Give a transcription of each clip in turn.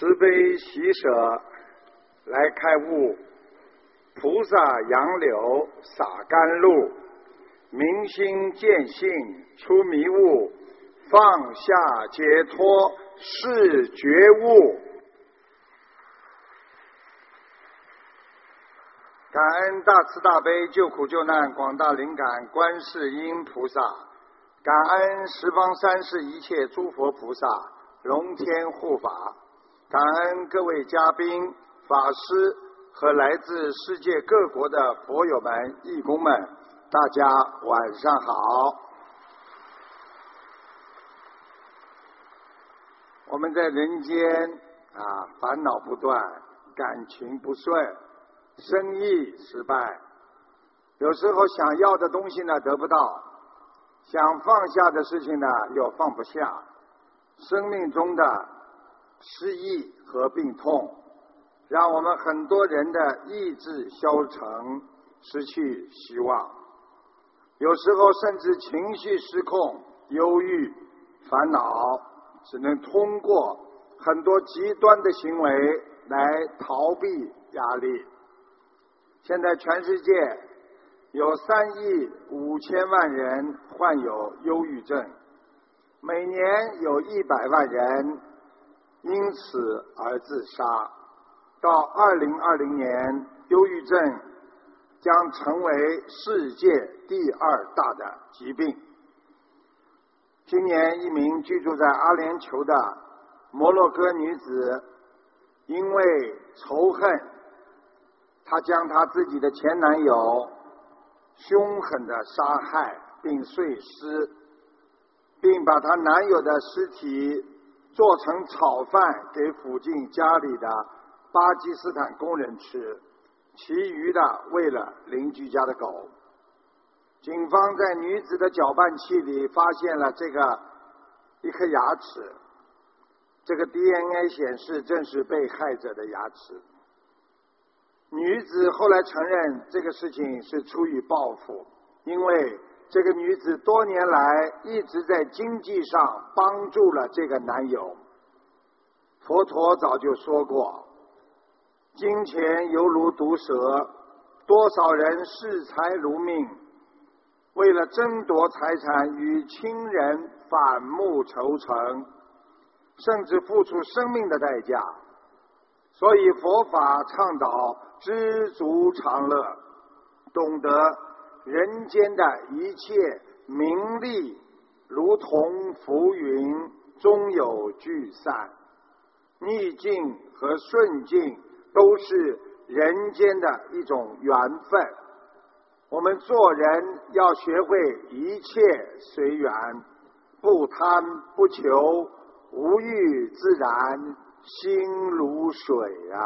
慈悲喜舍来开悟，菩萨杨柳洒甘露，明心见性出迷雾，放下解脱是觉悟。感恩大慈大悲救苦救难广大灵感观世音菩萨，感恩十方三世一切诸佛菩萨龙天护法，感恩各位嘉宾法师和来自世界各国的佛友们义工们，大家晚上好。我们在人间烦恼不断，感情不顺，生意失败，有时候想要的东西呢得不到，想放下的事情呢又放不下，生命中的失意和病痛让我们很多人的意志消沉，失去希望，有时候甚至情绪失控，忧郁烦恼，只能通过很多极端的行为来逃避压力。现在全世界有3亿5千万人患有忧郁症，每年有100万人因此而自杀。到2020年，忧郁症将成为世界第2大的疾病。今年一名居住在阿联酋的摩洛哥女子因为仇恨，她将她自己的前男友凶狠地杀害并碎尸，并把她男友的尸体做成炒饭给附近家里的巴基斯坦工人吃，其余的喂了邻居家的狗。警方在女子的搅拌器里发现了一颗牙齿，这个 DNA 显示正是被害者的牙齿。女子后来承认这个事情是出于报复，因为这个女子多年来一直在经济上帮助了这个男友。佛陀早就说过，金钱犹如毒蛇，多少人视财如命，为了争夺财产与亲人反目仇成，甚至付出生命的代价。所以佛法倡导知足常乐，懂得人间的一切名利如同浮云，终有聚散，逆境和顺境都是人间的一种缘分。我们做人要学会一切随缘，不贪不求，无欲自然，心如水啊。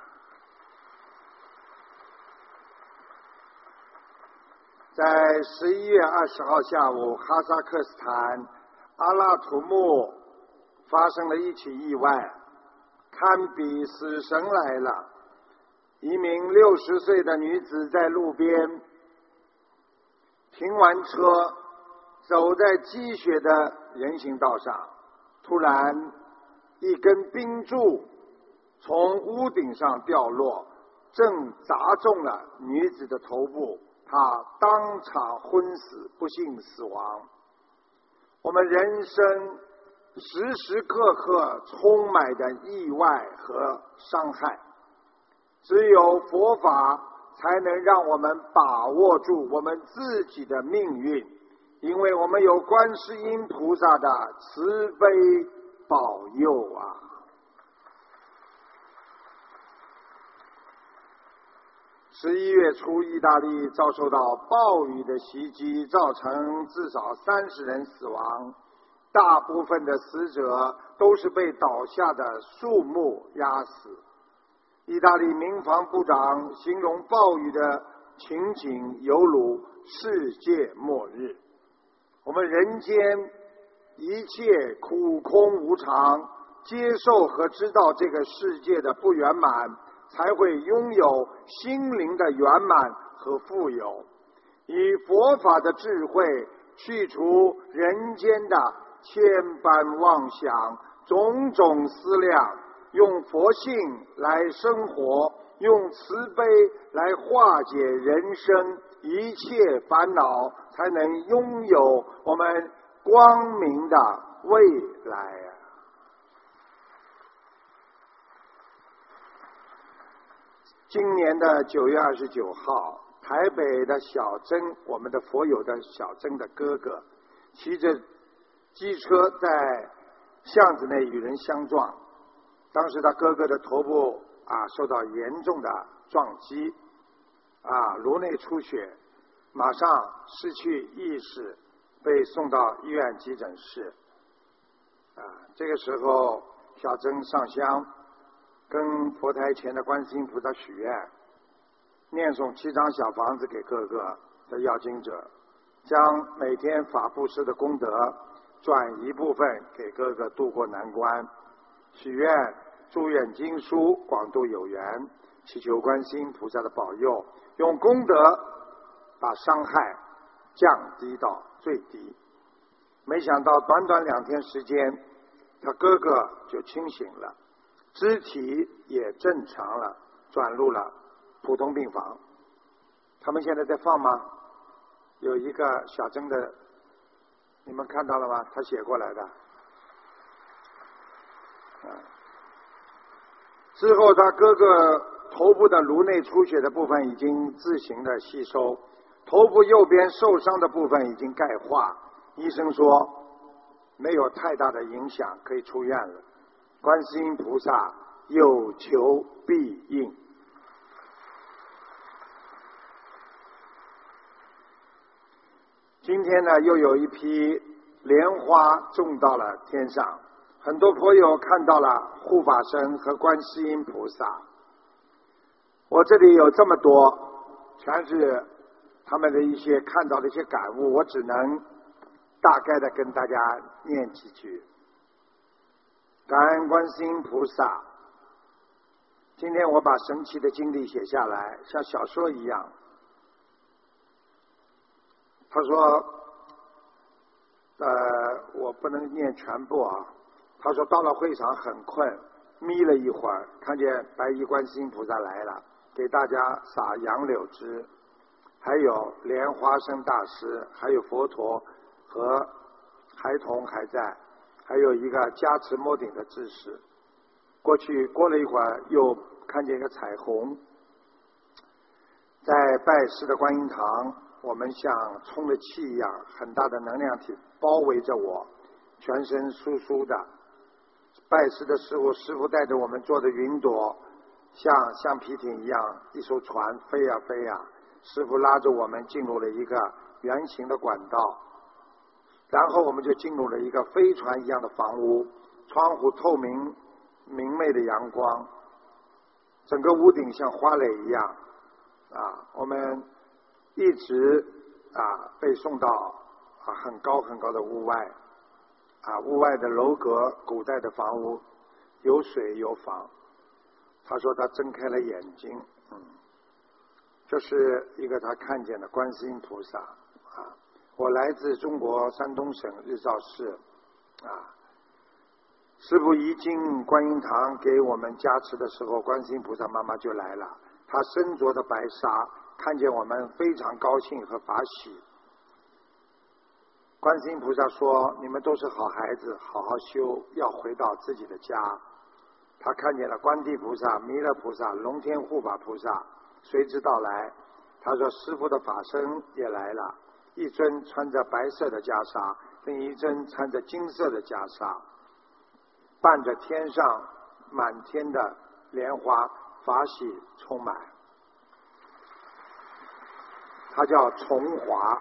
在11月20号下午，哈萨克斯坦阿拉图木发生了一起意外，堪比死神来了。一名60岁的女子在路边停完车，走在积雪的人行道上，突然一根冰柱从屋顶上掉落，正砸中了女子的头部，她当场昏死，不幸死亡。我们人生时时刻刻充满着意外和伤害，只有佛法才能让我们把握住我们自己的命运，因为我们有观世音菩萨的慈悲保佑啊。11月初，意大利遭受到暴雨的袭击，造成至少30人死亡，大部分的死者都是被倒下的树木压死。意大利民防部长形容暴雨的情景犹如世界末日。我们人间一切苦空无常，接受和知道这个世界的不圆满，才会拥有心灵的圆满和富有。以佛法的智慧去除人间的千般妄想，种种思量， 用佛性来生活，用慈悲来化解人生一切烦恼，才能拥有我们光明的未来啊！今年的9月29号，台北的小曾，我们的佛友的小曾的哥哥，骑着机车在巷子内与人相撞，当时他哥哥的头部受到严重的撞击，颅内出血，马上失去意识，被送到医院急诊室。这个时候，小曾上香，跟佛台前的观世音菩萨许愿，念诵7张小房子给各个的要经者，将每天法布施的功德转一部分给各个渡过难关，许愿祝愿经书广度有缘，祈求观世音菩萨的保佑，用功德把伤害降低到最低。没想到短短2天时间，他哥哥就清醒了，肢体也正常了，转入了普通病房。他们现在在放吗？有一个小曾的，你们看到了吗？他写过来的。之后他哥哥头部的颅内出血的部分已经自行的吸收，头部右边受伤的部分已经钙化，医生说没有太大的影响，可以出院了。观世音菩萨有求必应。今天呢，又有一批莲花种到了天上，很多朋友看到了护法神和观世音菩萨。我这里有这么多，全是他们的一些看到的一些感悟，我只能大概的跟大家念几句。感恩观世音菩萨。今天我把神奇的经历写下来，像小说一样。他说我不能念全部啊。他说到了会场很困，眯了一会儿，看见白衣观世音菩萨来了，给大家撒杨柳枝，还有莲花生大师，还有佛陀和孩童还在，还有一个加持摸顶的知识。过了一会儿，又看见一个彩虹。在拜师的观音堂，我们像充了气一样，很大的能量体包围着我，全身酥酥的。拜师的时候，师父带着我们坐的云朵，像橡皮艇一样，一艘船飞呀飞呀。师父拉着我们进入了一个圆形的管道，然后我们就进入了一个飞船一样的房屋，窗户透明明媚的阳光，整个屋顶像花蕾一样我们一直被送到很高很高的屋外屋外的楼阁，古代的房屋，有水有房。他说他睁开了眼睛，这是一个他看见的观世音菩萨我来自中国山东省日照市师父一进观音堂给我们加持的时候，观世音菩萨妈妈就来了，她身着的白纱，看见我们非常高兴和法喜。观世音菩萨说，你们都是好孩子，好好修，要回到自己的家。他看见了观地菩萨、弥勒菩萨、龙天护法菩萨随之到来。他说师父的法身也来了，一尊穿着白色的袈裟，另一尊穿着金色的袈裟，伴着天上满天的莲花，法喜充满。他叫崇华。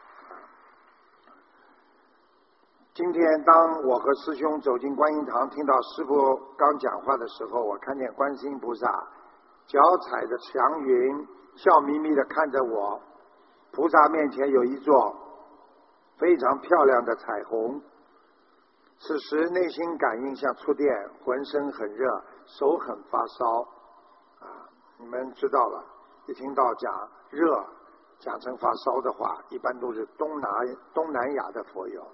今天当我和师兄走进观音堂，听到师父刚讲话的时候，我看见观世音菩萨脚踩着祥云，笑眯眯地看着我。菩萨面前有一座非常漂亮的彩虹。此时内心感应像触电，浑身很热，手很发烧你们知道了，一听到讲热讲成发烧的话，一般都是东南亚的佛友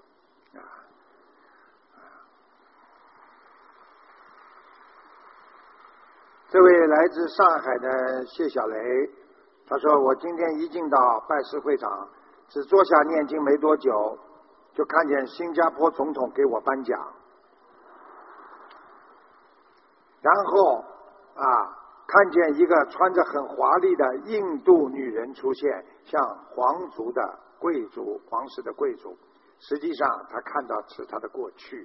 这位来自上海的谢小雷，他说我今天一进到拜师会场，只坐下念经没多久，就看见新加坡总统给我颁奖，然后看见一个穿着很华丽的印度女人出现，像皇族的贵族，皇室的贵族，实际上他看到是他的过去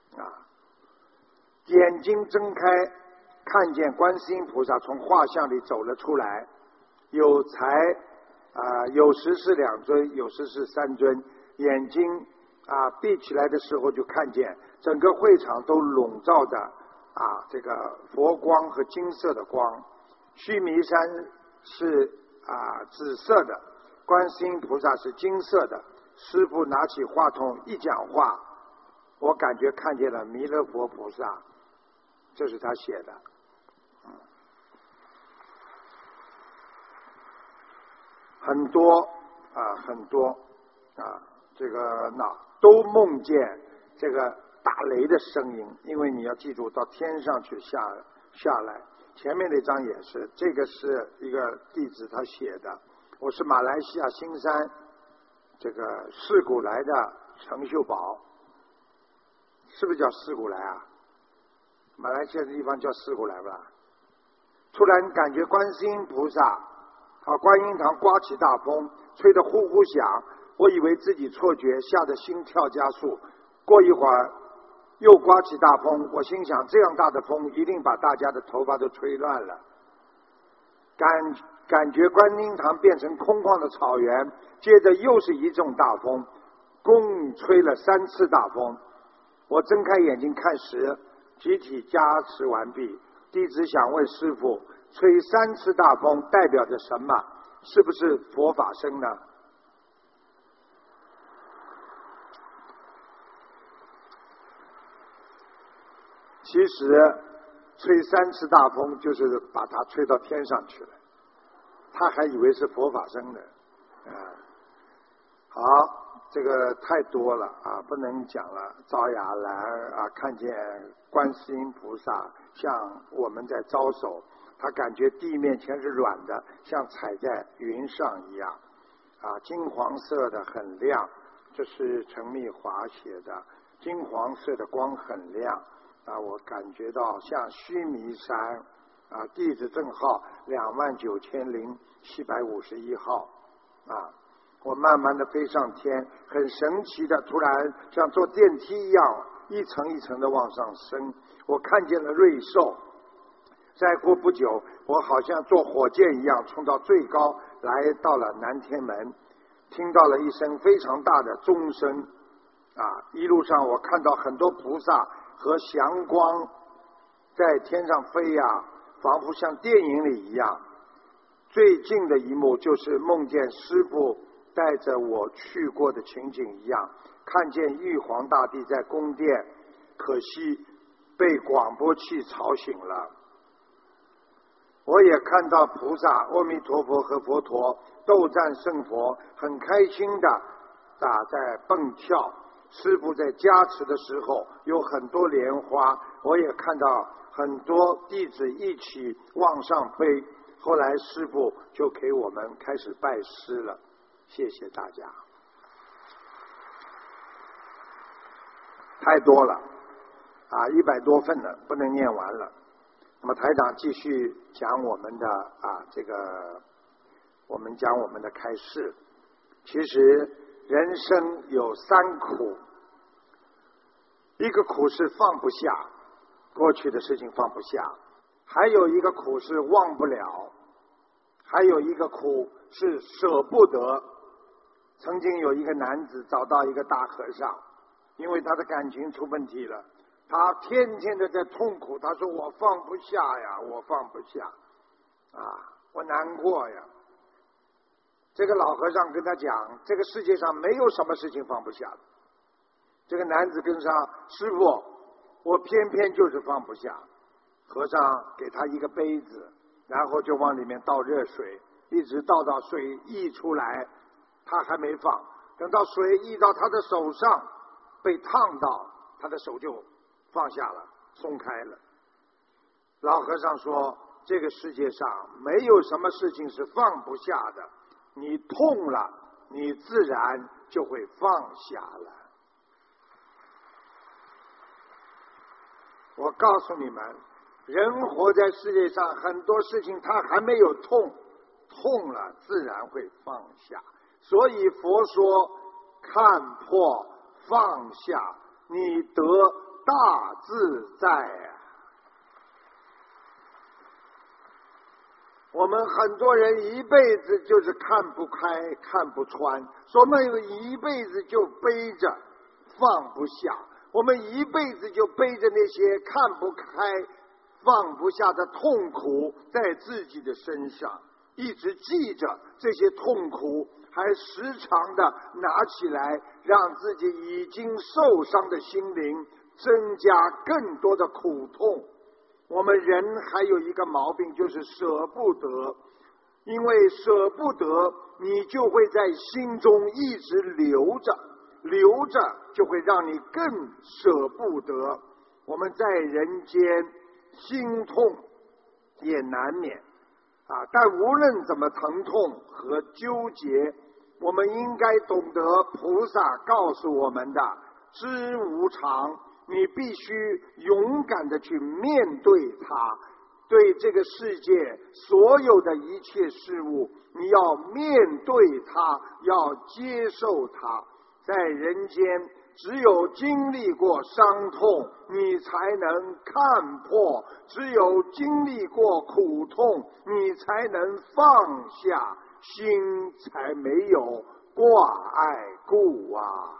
眼睛睁开，看见观世音菩萨从画像里走了出来，有时是2尊，有时是3尊，眼睛闭起来的时候就看见整个会场都笼罩着这个佛光和金色的光，须弥山是紫色的，观世音菩萨是金色的。师父拿起话筒一讲话，我感觉看见了弥勒佛菩萨，这是他写的。很多这个都梦见这个打雷的声音，因为你要记住到天上去下来。前面那张也是，这个是一个弟子他写的。我是马来西亚新山这个四古来的程秀宝，是不是叫四古来啊？马来西亚的地方叫四古来吧。突然感觉观世音菩萨观音堂刮起大风，吹得呼呼响，我以为自己错觉，吓得心跳加速。过一会儿又刮起大风，我心想这样大的风一定把大家的头发都吹乱了。感觉观音堂变成空旷的草原，接着又是一阵大风，共吹了3次大风。我睁开眼睛看时，集体加持完毕。弟子想问师父，吹3次大风代表着什么？是不是佛法声呢？其实吹3次大风就是把它吹到天上去了，他还以为是佛法声呢。好，这个太多了不能讲了。赵雅兰看见观世音菩萨向我们在招手，他感觉地面全是软的，像踩在云上一样金黄色的很亮，这是陈密华写的，金黄色的光很亮我感觉到像须弥山地址证号29751号我慢慢的飞上天，很神奇的，突然像坐电梯一样一层一层的往上升。我看见了瑞兽，再过不久我好像坐火箭一样冲到最高，来到了南天门，听到了一声非常大的钟声一路上我看到很多菩萨和祥光在天上飞仿佛像电影里一样。最近的一幕就是梦见师父带着我去过的情景一样，看见玉皇大帝在宫殿，可惜被广播器吵醒了。我也看到菩萨阿弥陀佛和佛陀斗战胜佛，很开心的在蹦跳。师父在加持的时候有很多莲花，我也看到很多弟子一起往上飞。后来师父就给我们开始拜师了，谢谢大家。太多了100多份了，不能念完了。那么台长继续讲我们的我们讲我们的开示。其实人生有3苦，一个苦是放不下，过去的事情放不下；还有一个苦是忘不了；还有一个苦是舍不得。曾经有一个男子找到一个大和尚，因为他的感情出问题了，他天天的在痛苦，他说我放不下呀，我放不下我难过呀。这个老和尚跟他讲，这个世界上没有什么事情放不下的。这个男子跟上，师父，我偏偏就是放不下。和尚给他一个杯子，然后就往里面倒热水，一直倒到水溢出来，他还没放，等到水溢到他的手上，被烫到，他的手就放下了，松开了。老和尚说， 这个世界上没有什么事情是放不下的，你痛了，你自然就会放下了。我告诉你们，人活在世界上，很多事情他还没有痛，痛了自然会放下。所以佛说看破放下，你得大自在啊。我们很多人一辈子就是看不开看不穿，我们有一辈子就背着放不下，我们一辈子就背着那些看不开放不下的痛苦在自己的身上，一直记着这些痛苦，还时常的拿起来让自己已经受伤的心灵增加更多的苦痛。我们人还有一个毛病，就是舍不得，因为舍不得，你就会在心中一直留着，留着就会让你更舍不得。我们在人间心痛也难免啊，但无论怎么疼痛和纠结，我们应该懂得菩萨告诉我们的知无常，你必须勇敢的去面对它，对这个世界所有的一切事物，你要面对它，要接受它。在人间只有经历过伤痛，你才能看破，只有经历过苦痛，你才能放下，心才没有挂碍故啊。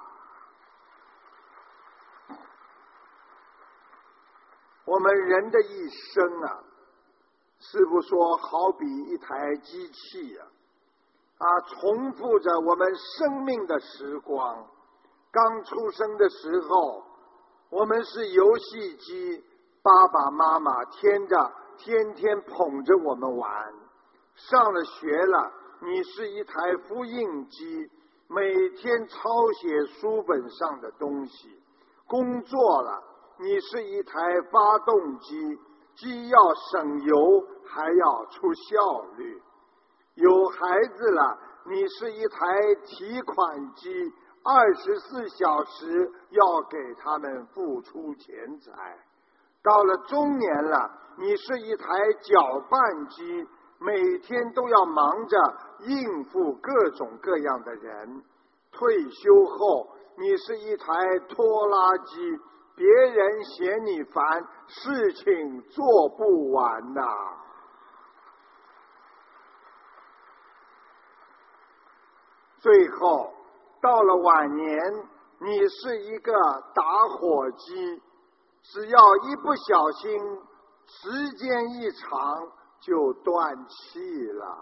我们人的一生啊，师父说好比一台机器重复着我们生命的时光。刚出生的时候，我们是游戏机，爸爸妈妈天天捧着我们玩。上了学了，你是一台复印机，每天抄写书本上的东西。工作了，你是一台发动机，既要省油还要出效率。有孩子了，你是一台提款机，24小时要给他们付出钱财。到了中年了，你是一台搅拌机，每天都要忙着应付各种各样的人。退休后，你是一台拖拉机，别人嫌你烦，事情做不完呐。最后到了晚年，你是一个打火机，只要一不小心，时间一长就断气了。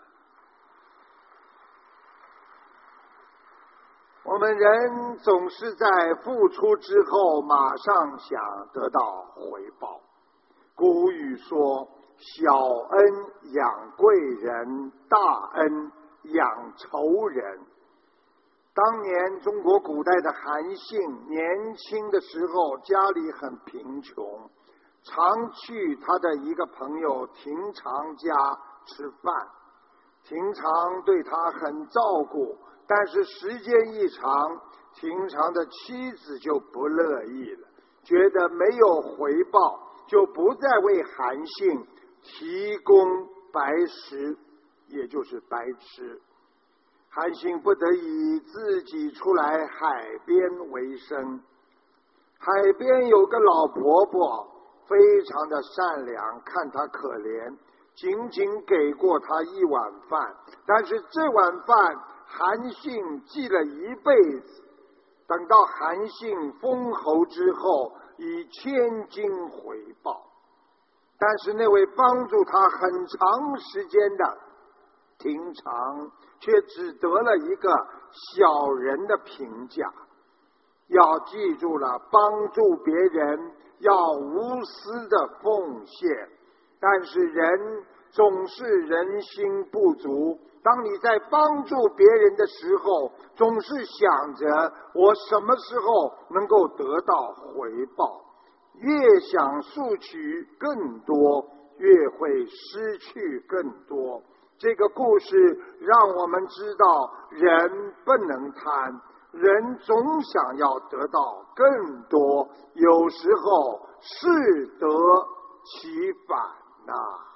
我们人总是在付出之后马上想得到回报。古语说，小恩养贵人，大恩养仇人。当年中国古代的韩信年轻的时候家里很贫穷，常去他的一个朋友廷常家吃饭。廷常对他很照顾，但是时间一长，廷常的妻子就不乐意了，觉得没有回报，就不再为韩信提供白食，也就是白吃。韩信不得已自己出来海边为生。海边有个老婆婆，非常的善良，看他可怜，仅仅给过他一碗饭，但是这碗饭韩信记了一辈子。等到韩信封侯之后，以千金回报。但是那位帮助他很长时间的廷常，却只得了一个小人的评价。要记住了，帮助别人要无私的奉献，但是人总是人心不足。当你在帮助别人的时候，总是想着我什么时候能够得到回报。 越想索取更多，越会失去更多。这个故事让我们知道，人不能贪，人总想要得到更多，有时候适得其反呐。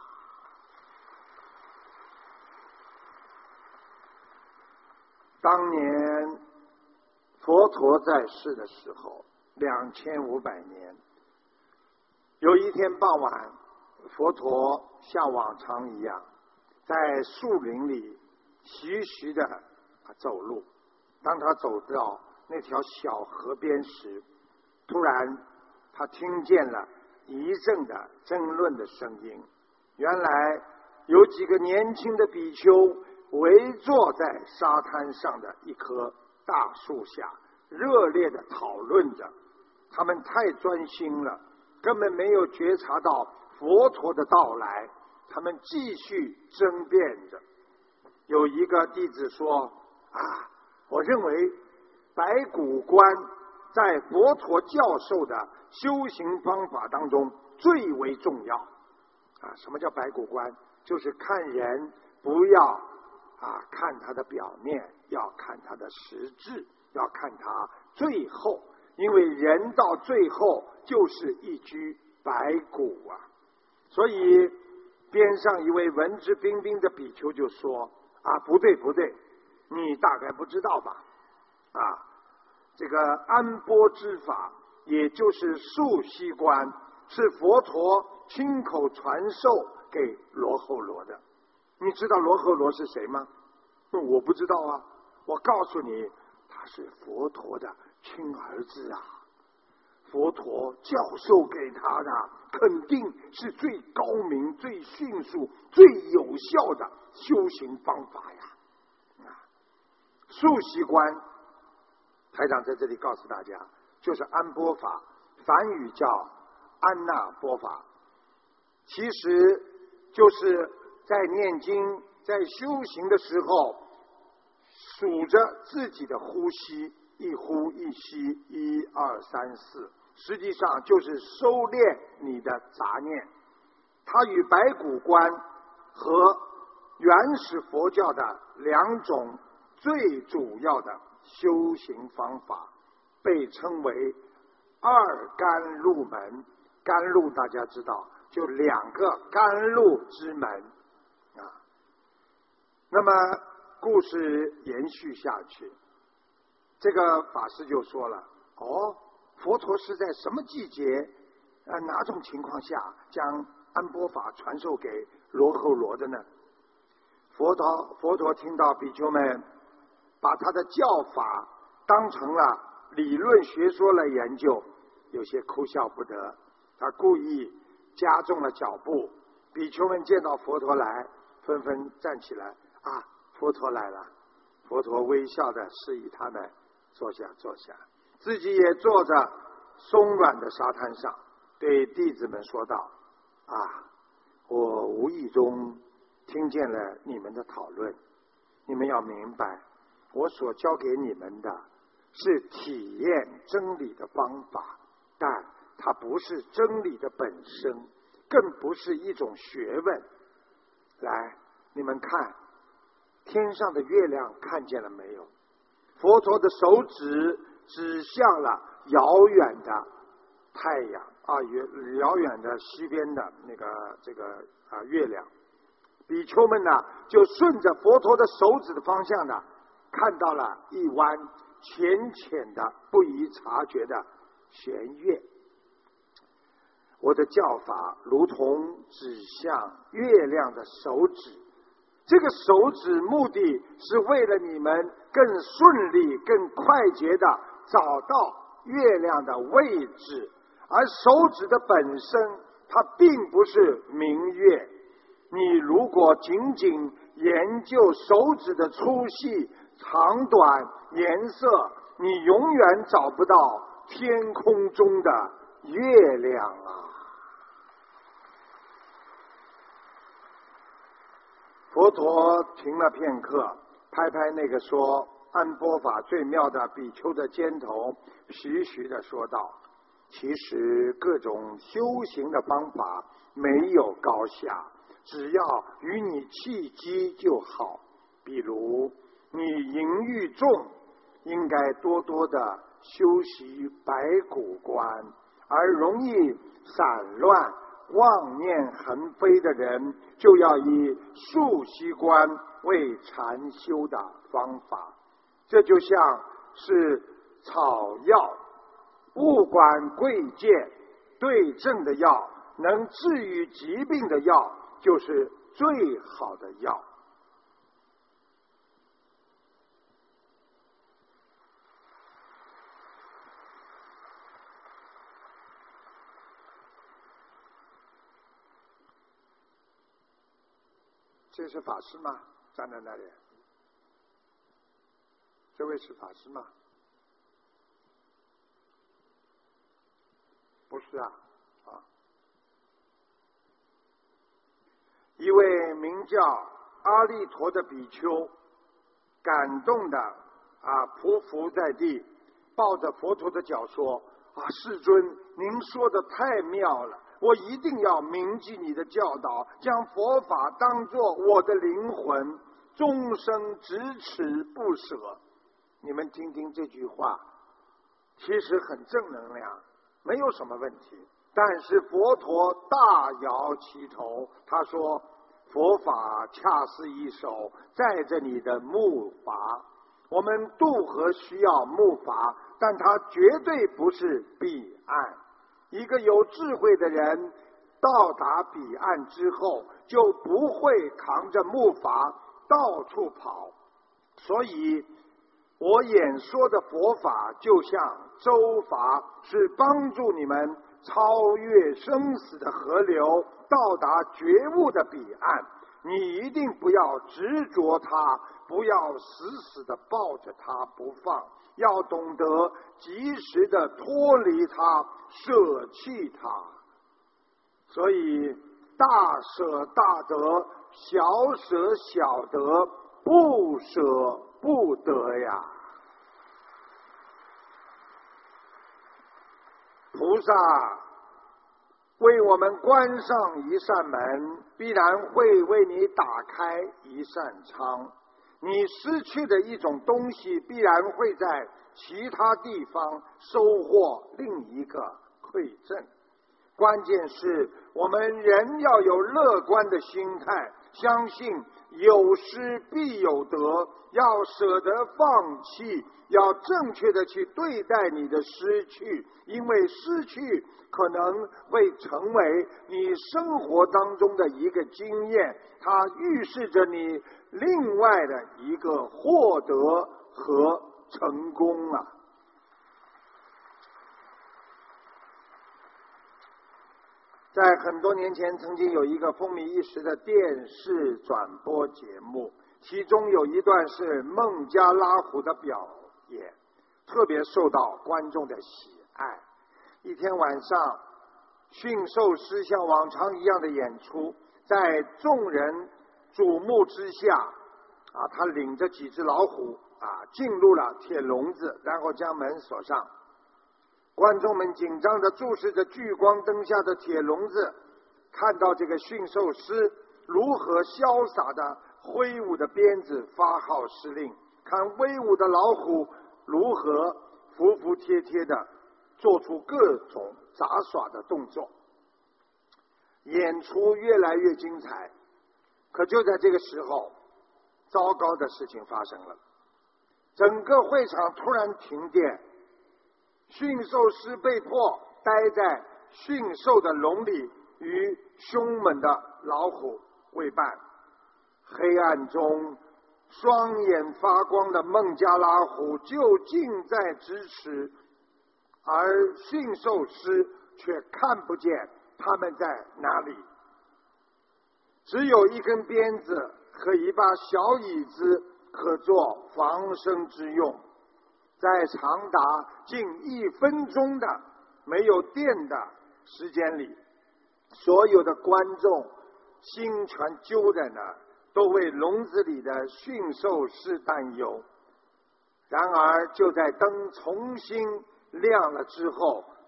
当年佛陀在世的时候，2500年，有一天傍晚，佛陀像往常一样在树林里徐徐地走路。当他走到那条小河边时，突然他听见了一阵的争论的声音。原来有几个年轻的比丘围坐在沙滩上的一棵大树下，热烈地讨论着。他们太专心了，根本没有觉察到佛陀的到来。他们继续争辩着。有一个弟子说：我认为白骨观在佛陀教授的修行方法当中最为重要。什么叫白骨观？就是看人不要看他的表面，要看他的实质，要看他最后，因为人到最后就是一具白骨啊。所以边上一位文质彬彬的比丘就说：不对，你大概不知道吧？这个安波之法，也就是素息观，是佛陀亲口传授给罗睺罗的。你知道罗睺罗是谁吗？我不知道啊。我告诉你，他是佛陀的亲儿子啊。佛陀教授给他的肯定是最高明、最迅速、最有效的修行方法呀。素息观，台长在这里告诉大家，就是安波法，梵语叫安那波法，其实就是在念经、在修行的时候，数着自己的呼吸，一呼一吸，1、2、3、4，实际上就是收敛你的杂念。它与白骨观和原始佛教的2种最主要的修行方法，被称为2甘露门。甘露大家知道，就2个甘露之门那么故事延续下去，这个法师就说了：佛陀是在什么季节哪种情况下将安波法传授给罗睺罗的呢？佛陀听到比丘们把他的教法当成了理论学说来研究，有些哭笑不得。他故意加重了脚步。比丘们见到佛陀来，纷纷站起来。佛陀来了。佛陀微笑地示意他们坐下，自己也坐在松软的沙滩上，对弟子们说道：我无意中听见了你们的讨论，你们要明白，我所教给你们的是体验真理的方法，但它不是真理的本身，更不是一种学问。来，你们看，天上的月亮看见了没有？佛陀的手指指向了遥远的太阳遥远的西边的这个月亮。比丘们呢，就顺着佛陀的手指的方向呢，看到了一弯浅浅的、不易察觉的弦月。我的教法如同指向月亮的手指，这个手指目的是为了你们更顺利、更快捷的找到月亮的位置，而手指的本身它并不是明月。你如果仅仅研究手指的粗细、长短、颜色，你永远找不到天空中的月亮啊！佛陀停了片刻，拍拍那个说安波法最妙的比丘的肩头，徐徐地说道： 其实各种修行的方法没有高下，只要与你契机就好。比如你淫欲重，应该多多的修习白骨观，而容易散乱妄念横飞的人，就要以数息观为禅修的方法。这就像是草药，不管贵贱，对症的药，能治愈疾病的药，就是最好的药。这是法师吗？站在那里，这位是法师吗？不是啊，一位名叫阿利陀的比丘，感动的匍匐在地，抱着佛陀的脚说：世尊，您说的太妙了，我一定要铭记你的教导，将佛法当作我的灵魂，终生执持不舍。你们听听这句话，其实很正能量，没有什么问题。但是佛陀大摇其头，他说：佛法恰似一手载着你的木筏，我们渡河需要木筏，但它绝对不是彼岸。一个有智慧的人到达彼岸之后，就不会扛着木筏到处跑。所以我演说的佛法就像舟筏，是帮助你们超越生死的河流，到达觉悟的彼岸。你一定不要执着它，不要死死地抱着它不放，要懂得及时地脱离它，舍弃它。所以大舍大得，小舍小得，不舍不得呀。菩萨为我们关上一扇门，必然会为你打开一扇窗。你失去的一种东西，必然会在其他地方收获另一个馈赠。关键是我们人要有乐观的心态，相信有失必有得，要舍得放弃，要正确的去对待你的失去，因为失去可能会成为你生活当中的一个经验，它预示着你另外的一个获得和成功啊。在很多年前，曾经有一个风靡一时的电视转播节目，其中有一段是孟加拉虎的表演，特别受到观众的喜爱。一天晚上，驯兽师像往常一样的演出，在众人瞩目之下，他领着几只老虎进入了铁笼子，然后将门锁上。观众们紧张地注视着聚光灯下的铁笼子，看到这个驯兽师如何潇洒地挥舞着鞭子发号施令，看威武的老虎如何服服帖帖地做出各种杂耍的动作。演出越来越精彩，可就在这个时候，糟糕的事情发生了。整个会场突然停电，驯兽师被迫待在驯兽的笼里，与凶猛的老虎为伴。黑暗中，双眼发光的孟加拉虎就近在咫尺，而驯兽师却看不见他们在哪里。只有一根鞭子和一把小椅子可做防身之用。在长达近1分钟的没有电的时间里，所有的观众心全揪在那儿，都为笼子里的驯兽师担忧。然而就在灯重新亮了之后，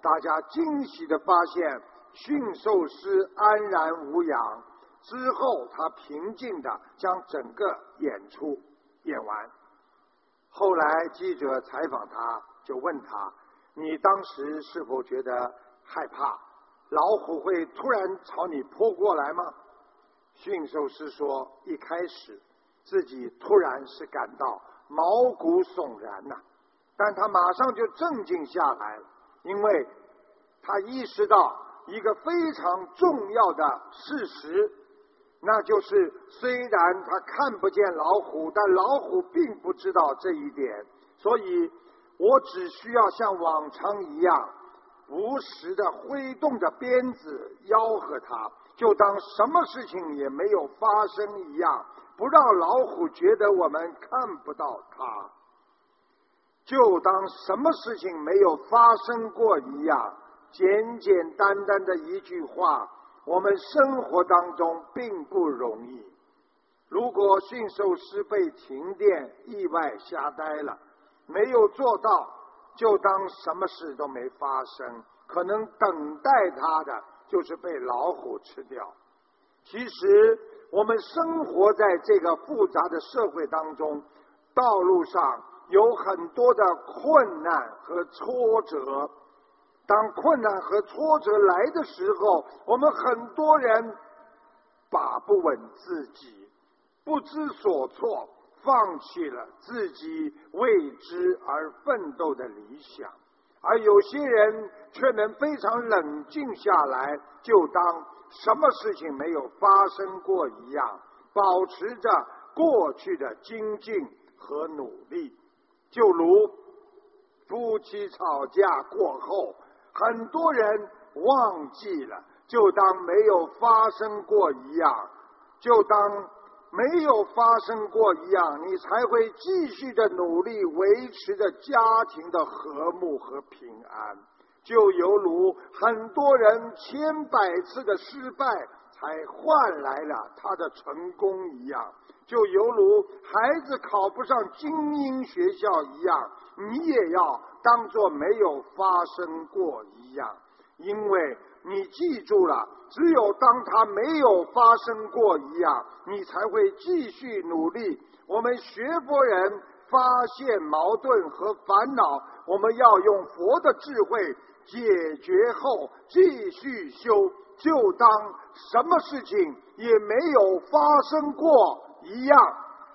大家惊喜地发现驯兽师安然无恙。之后他平静地将整个演出演完。后来记者采访他，就问他，你当时是否觉得害怕，老虎会突然朝你扑过来吗？驯兽师说，一开始自己突然是感到毛骨悚然呐，但他马上就镇静下来了，因为他意识到一个非常重要的事实，那就是虽然他看不见老虎，但老虎并不知道这一点，所以我只需要像往常一样不时地挥动着鞭子吆喝他，就当什么事情也没有发生一样，不让老虎觉得我们看不到它，就当什么事情没有发生过一样。简简单单的一句话，我们生活当中并不容易。如果驯兽师被停电意外吓呆了，没有做到，就当什么事都没发生，可能等待他的就是被老虎吃掉。其实我们生活在这个复杂的社会当中，道路上有很多的困难和挫折。当困难和挫折来的时候，我们很多人把不稳自己，不知所措，放弃了自己为之而奋斗的理想。而有些人却能非常冷静下来，就当什么事情没有发生过一样，保持着过去的精进和努力。就如夫妻吵架过后，很多人忘记了，就当没有发生过一样，就当没有发生过一样，你才会继续的努力维持着家庭的和睦和平安。就犹如很多人千百次的失败才换来了他的成功一样，就犹如孩子考不上精英学校一样，你也要当作没有发生过一样。因为你记住了，只有当它没有发生过一样，你才会继续努力。我们学佛人发现矛盾和烦恼，我们要用佛的智慧解决后继续修，就当什么事情也没有发生过一样。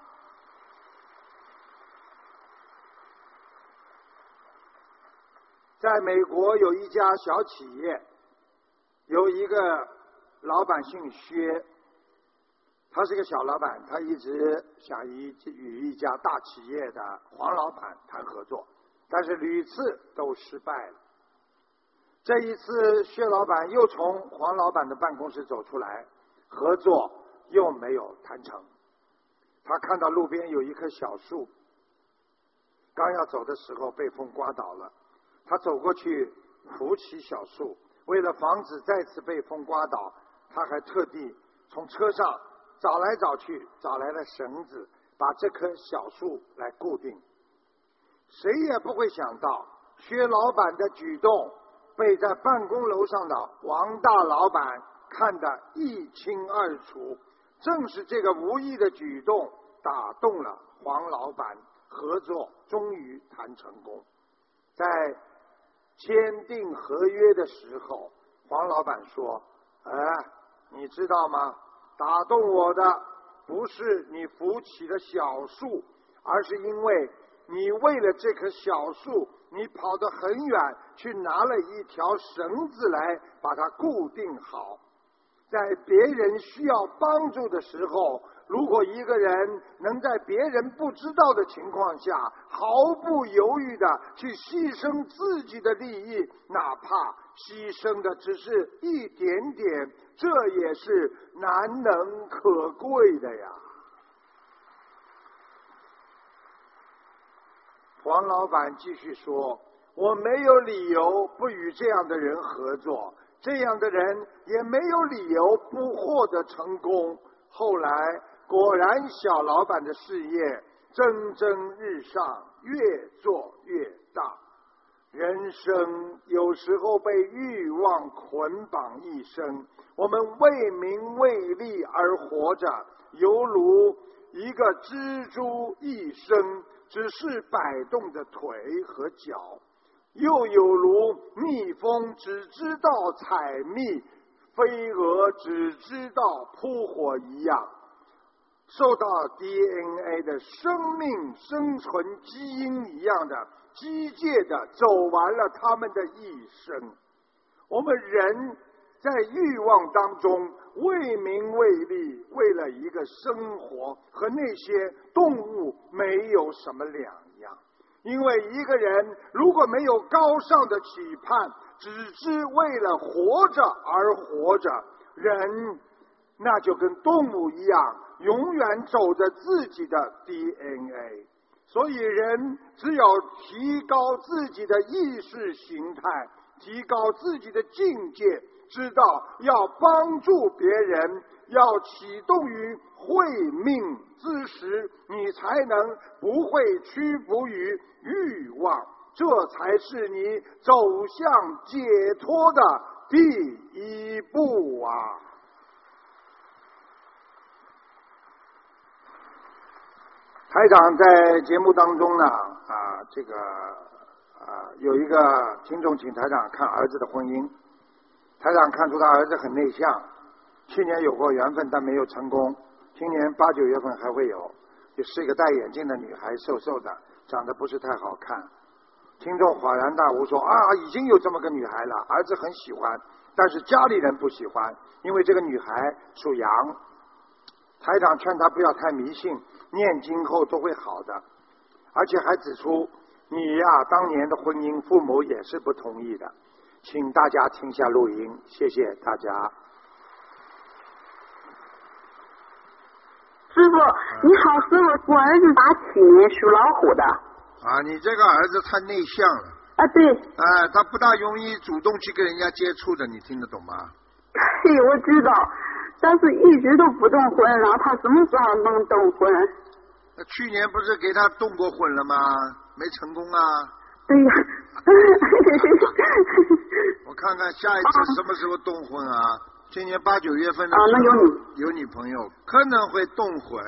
在美国有一家小企业，有一个老板姓薛，他是个小老板，他一直想与一家大企业的黄老板谈合作，但是屡次都失败了。这一次薛老板又从黄老板的办公室走出来，合作又没有谈成。他看到路边有一棵小树，刚要走的时候被风刮倒了，他走过去扶起小树，为了防止再次被风刮倒，他还特地从车上找来找去，找来了绳子，把这棵小树来固定。谁也不会想到，薛老板的举动被在办公楼上的王大老板看得一清二楚。正是这个无意的举动打动了黄老板，合作终于谈成功。在签订合约的时候，黄老板说，你知道吗，打动我的不是你扶起的小树，而是因为你为了这棵小树，你跑得很远，去拿了一条绳子来把它固定好。在别人需要帮助的时候，如果一个人能在别人不知道的情况下，毫不犹豫地去牺牲自己的利益，哪怕牺牲的只是一点点，这也是难能可贵的呀。黄老板继续说，我没有理由不与这样的人合作，这样的人也没有理由不获得成功。后来果然小老板的事业蒸蒸日上，越做越大。 人生有时候被欲望捆绑一生，我们为名为利而活着，犹如一个蜘蛛一生只是摆动着腿和脚，又有如蜜蜂只知道采蜜，飞蛾只知道扑火一样，受到 DNA 的生命生存基因一样的机械的走完了他们的一生。我们人在欲望当中为名为利，为了一个生活，和那些动物没有什么两样。因为一个人如果没有高尚的期盼，只知为了活着而活着，人那就跟动物一样，永远走着自己的 DNA。 所以人只有提高自己的意识形态，提高自己的境界，知道要帮助别人，要启动于慧命之时，你才能不会屈服于欲望，这才是你走向解脱的第一步啊！台长在节目当中呢，有一个听众请台长看儿子的婚姻，台长看出他儿子很内向，去年有过缘分但没有成功，今年8、9月份还会有，就是一个戴眼镜的女孩，瘦瘦的，长得不是太好看。听众恍然大悟说啊，已经有这么个女孩了，儿子很喜欢，但是家里人不喜欢，因为这个女孩属羊。台长劝他不要太迷信，念经后都会好的，而且还指出你呀，当年的婚姻父母也是不同意的，请大家听下录音，谢谢大家。 师傅你好，师傅，我儿子87年属老虎的。 啊，你这个儿子太内向了。 啊，对。 他不大容易主动去跟人家接触的，你听得懂吗？ 对，我知道，但是一直都不动婚，然后他什么时候能动婚？ 去年不是给他动过婚了吗？没成功啊。 对呀。 我看看下一次什么时候动婚啊？今年8、9月份的时候有女朋友，可能会动婚。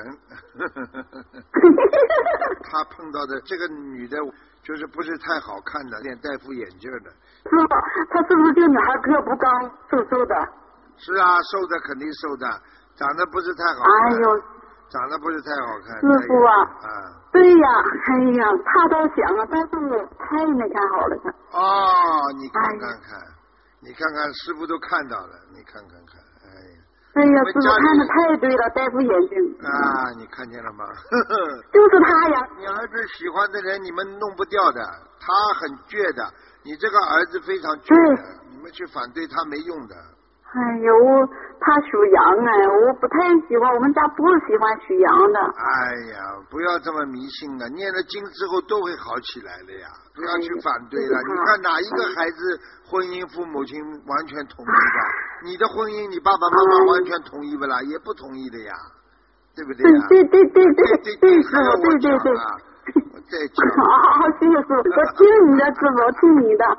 他碰到的这个女的，就是不是太好看的，脸戴副眼镜的。 是吧？他是不是这女孩个不高，瘦瘦的？ 是啊，瘦的肯定瘦的，长得不是太好看。 哎呦， 长得不是太好看。 师傅啊。对呀，哎呀，他倒想啊，但是太没看好了他。 哦，你看看看。你看看，师傅都看到了，你看看看，哎呀！ 哎呀，师傅看的太对了，戴副眼镜。 啊，你看见了吗？ 就是他呀！ 你儿子喜欢的人，你们弄不掉的，他很倔的，你这个儿子非常倔的，你们去反对他没用的。 哎呦，他属羊哎，我不太喜欢，我们家不喜欢属羊的。 哎呀，不要这么迷信了，念了经之后都会好起来的呀，不要去反对了。你看哪一个孩子婚姻父母亲完全同意的？你的婚姻你爸爸妈妈完全同意不啦？也不同意的呀，对不对呀？ 对，师傅，对。 我再讲。 好，谢谢师傅，我听你的，师傅，我听你的。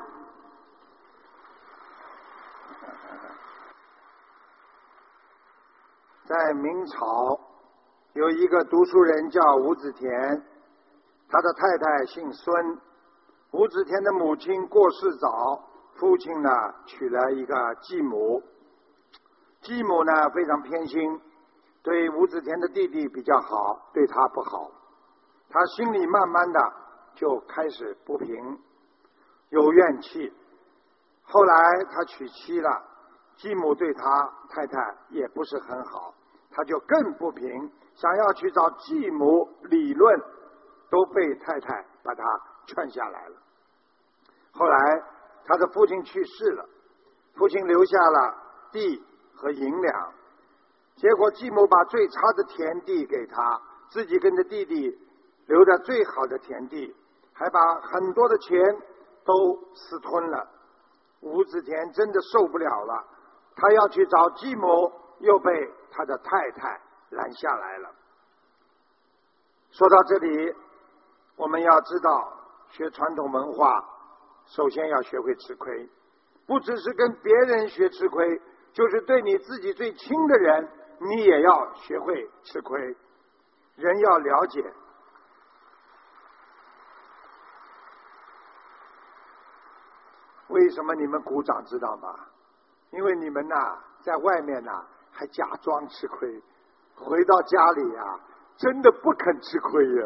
在明朝有一个读书人叫吴子田，他的太太姓孙。吴子田的母亲过世早，父亲呢娶了一个继母，继母呢非常偏心，对吴子田的弟弟比较好，对他不好，他心里慢慢的就开始不平，有怨气。后来他娶妻了，继母对他太太也不是很好，他就更不平，想要去找继母理论，都被太太把他劝下来了。后来他的父亲去世了，父亲留下了地和银两，结果继母把最差的田地给他，自己跟着弟弟留着最好的田地，还把很多的钱都私吞了。吴子田真的受不了了，他要去找继母，又被他的太太拦下来了。说到这里，我们要知道学传统文化首先要学会吃亏，不只是跟别人学吃亏，就是对你自己最亲的人，你也要学会吃亏。人要了解，为什么你们鼓掌知道吗？因为你们在外面还假装吃亏，回到家里真的不肯吃亏呀。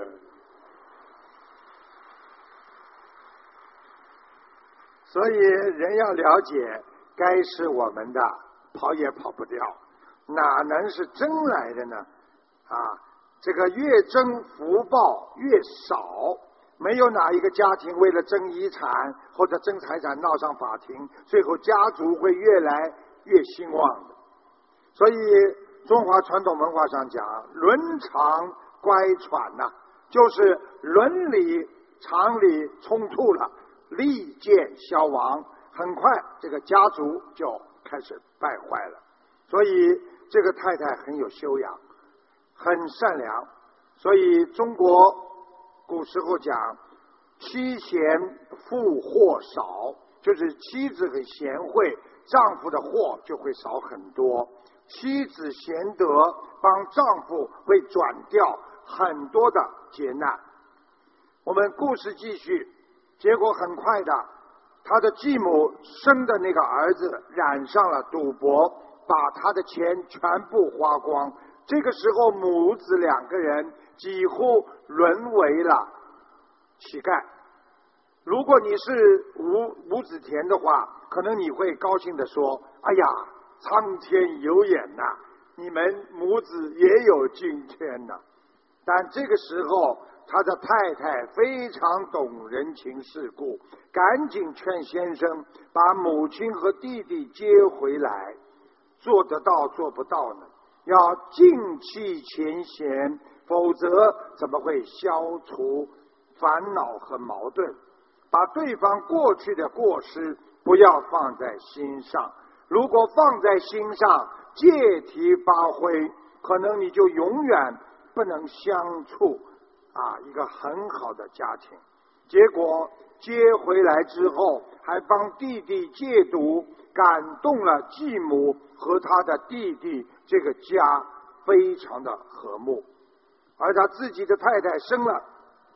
所以人要了解，该是我们的跑也跑不掉，哪能是争来的呢？这个越争福报越少，没有哪一个家庭为了争遗产或者争财产闹上法庭，最后家族会越来越兴旺的。所以中华传统文化上讲，伦常乖舛就是伦理常理冲突了，利剑消亡，很快这个家族就开始败坏了。所以这个太太很有修养，很善良。所以中国古时候讲妻贤妇祸少，就是妻子很贤惠，丈夫的祸就会少很多。妻子贤德，帮丈夫会转掉很多的劫难。我们故事继续，结果很快的，他的继母生的那个儿子染上了赌博，把他的钱全部花光。这个时候母子两个人几乎沦为了乞丐。如果你是吴子田的话，可能你会高兴地说，哎呀，苍天有眼你们母子也有今天但这个时候他的太太非常懂人情世故，赶紧劝先生把母亲和弟弟接回来。做得到做不到呢？要尽弃前嫌，否则怎么会消除烦恼和矛盾？把对方过去的过失不要放在心上，如果放在心上，借题发挥，可能你就永远不能相处一个很好的家庭。结果接回来之后，还帮弟弟戒毒，感动了继母和他的弟弟，这个家非常的和睦。而他自己的太太生了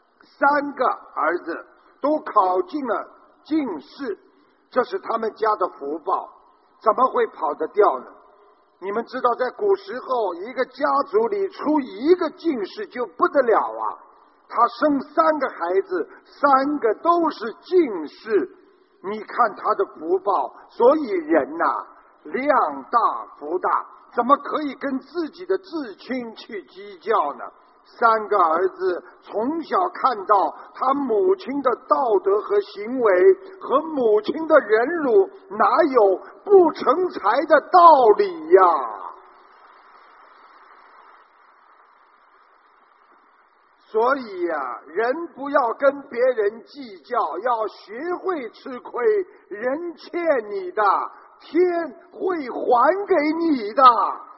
3个儿子，都考进了进士，这是他们家的福报，怎么会跑得掉呢？你们知道，在古时候，一个家族里出一个进士就不得了他生3个孩子，3个都是进士，你看他的福报。所以人量大福大，怎么可以跟自己的至亲去计较呢？3个儿子从小看到他母亲的道德和行为和母亲的忍辱，哪有不成才的道理呀？所以人不要跟别人计较，要学会吃亏。人欠你的，天会还给你的。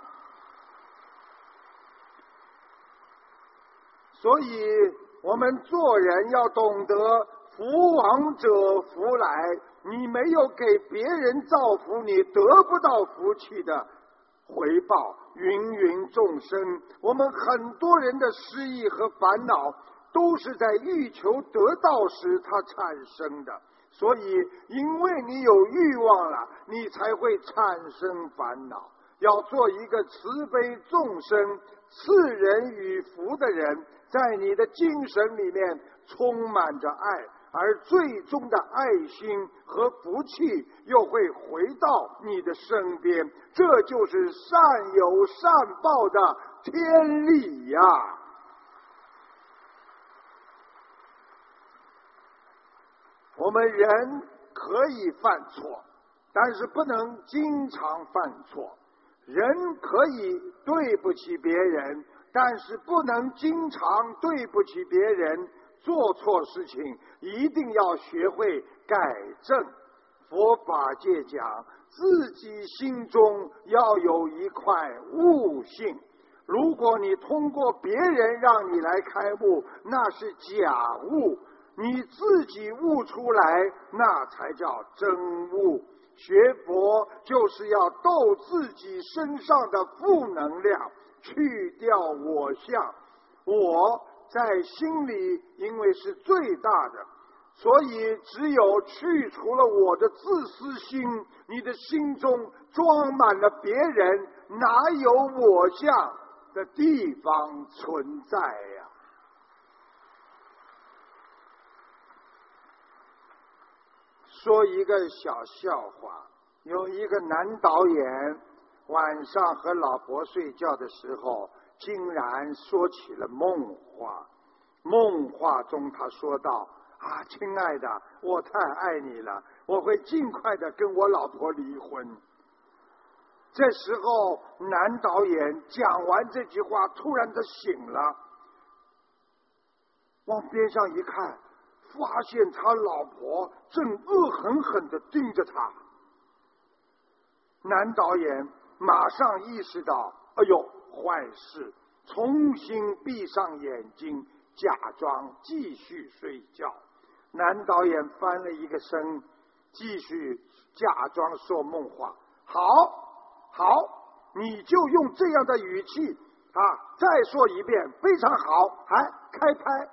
所以我们做人要懂得福往者福来，你没有给别人造福，你得不到福气的回报。芸芸众生，我们很多人的失意和烦恼都是在欲求得到时它产生的。所以因为你有欲望了，你才会产生烦恼。要做一个慈悲众生、赐人与福的人，在你的精神里面充满着爱，而最终的爱心和福气又会回到你的身边，这就是善有善报的天理呀。我们人可以犯错，但是不能经常犯错。人可以对不起别人，但是不能经常对不起别人。做错事情一定要学会改正。佛法界讲，自己心中要有一块悟性。如果你通过别人让你来开悟，那是假悟。 你自己悟出来，那才叫真悟。学佛就是要斗自己身上的负能量，去掉我相。我在心里因为是最大的，所以只有去除了我的自私心，你的心中装满了别人，哪有我相的地方存在呀？说一个小笑话，有一个男导演晚上和老婆睡觉的时候，竟然说起了梦话。梦话中他说道：啊，亲爱的，我太爱你了，我会尽快的跟我老婆离婚。这时候男导演讲完这句话，突然的醒了，往边上一看，发现他老婆正恶狠狠地盯着他。男导演马上意识到，哎呦，坏事，重新闭上眼睛，假装继续睡觉。男导演翻了一个身，继续假装说梦话。好，你就用这样的语气再说一遍，非常好，还开拍。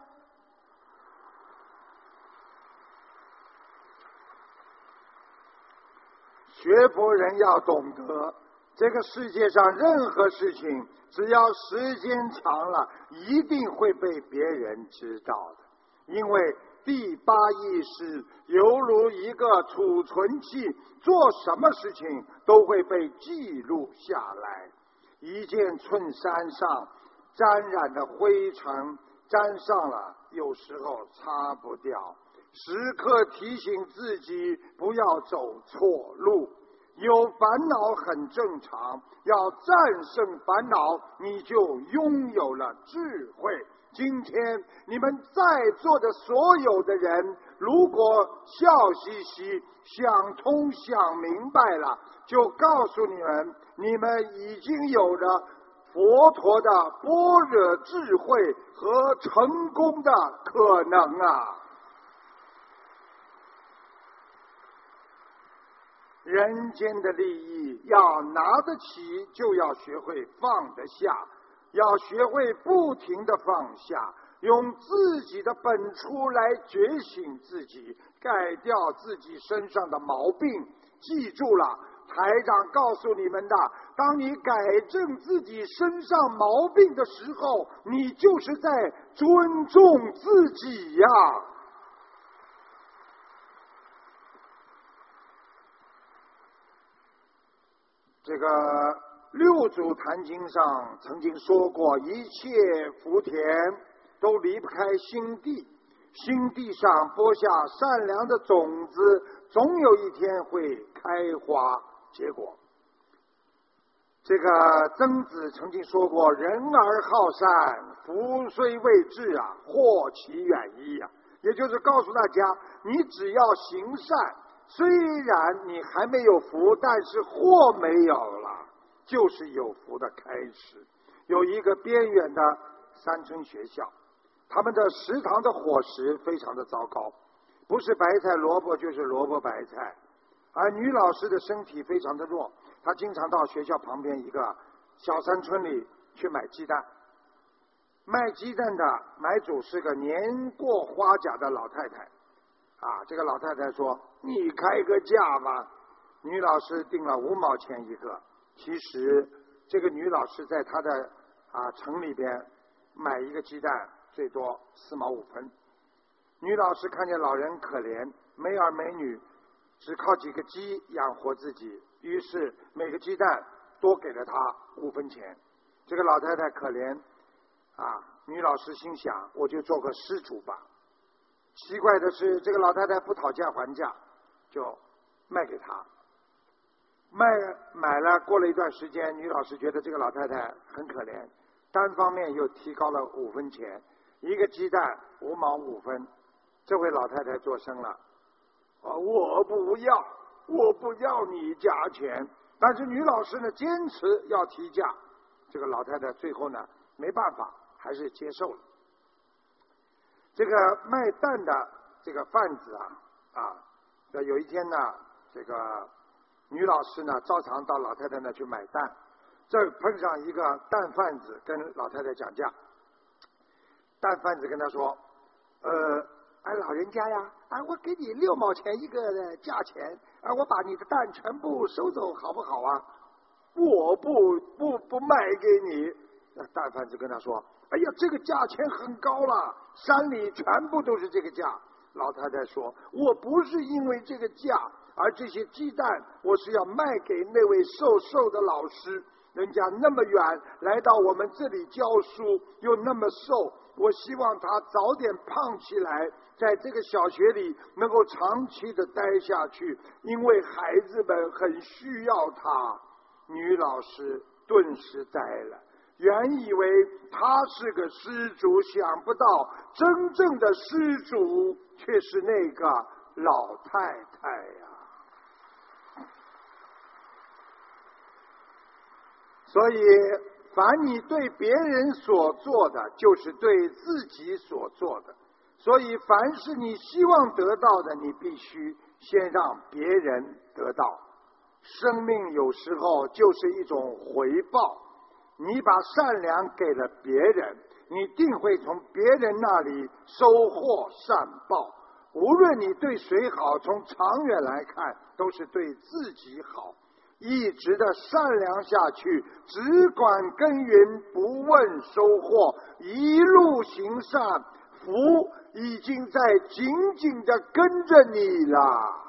学佛人要懂得，这个世界上任何事情，只要时间长了，一定会被别人知道的。因为第八意识犹如一个储存器，做什么事情都会被记录下来。一件衬衫上沾染的灰尘，沾上了有时候擦不掉，时刻提醒自己不要走错路。有烦恼很正常，要战胜烦恼，你就拥有了智慧。今天你们在座的所有的人，如果笑嘻嘻想通想明白了，就告诉你们，你们已经有了佛陀的般若智慧和成功的可能啊！人间的利益要拿得起，就要学会放得下，要学会不停地放下，用自己的本初来觉醒自己，改掉自己身上的毛病。记住了，台长告诉你们的，当你改正自己身上毛病的时候，你就是在尊重自己呀。这个六祖坛经上曾经说过，一切福田都离不开心地，心地上播下善良的种子，总有一天会开花结果。这个曾子曾经说过，人而好善，福虽未至啊，祸其远矣啊。也就是告诉大家，你只要行善，虽然你还没有福，但是祸没有了，就是有福的开始。有一个边远的山村学校，他们的食堂的伙食非常的糟糕，不是白菜萝卜就是萝卜白菜。而女老师的身体非常的弱，她经常到学校旁边一个小山村里去买鸡蛋。卖鸡蛋的买主是个年过花甲的老太太。这个老太太说，你开个价吧。女老师定了5毛钱一个。其实这个女老师在她的城里边买一个鸡蛋最多4毛5分。女老师看见老人可怜，没儿没女，只靠几个鸡养活自己，于是每个鸡蛋多给了她5分钱。这个老太太可怜女老师心想，我就做个施主吧。奇怪的是，这个老太太不讨价还价，就卖给她。买了，过了一段时间，女老师觉得这个老太太很可怜，单方面又提高了5分钱，一个鸡蛋5毛5分。这位老太太作声了，我不要你加钱。但是女老师呢，坚持要提价。这个老太太最后呢，没办法，还是接受了。 这个卖蛋的这个贩子有一天呢，这个女老师呢照常到老太太那去买蛋，这碰上一个蛋贩子跟老太太讲价。蛋贩子跟他说，老人家呀，我给你6毛钱一个的价钱，我把你的蛋全部收走好不好啊？我不卖给你。蛋贩子跟他说，哎呀，这个价钱很高了，山里全部都是这个价。老太太说，我不是因为这个价，而这些鸡蛋我是要卖给那位瘦的老师，人家那么远来到我们这里教书，又那么瘦，我希望他早点胖起来，在这个小学里能够长期的待下去，因为孩子们很需要他。女老师顿时呆了，原以为他是个施主，想不到真正的施主却是那个老太太呀。所以凡你对别人所做的，就是对自己所做的。所以凡是你希望得到的，你必须先让别人得到。生命有时候就是一种回报，你把善良给了别人，你定会从别人那里收获善报。无论你对谁好，从长远来看都是对自己好。一直的善良下去，只管耕耘，不问收获，一路行善，福已经在紧紧地跟着你了。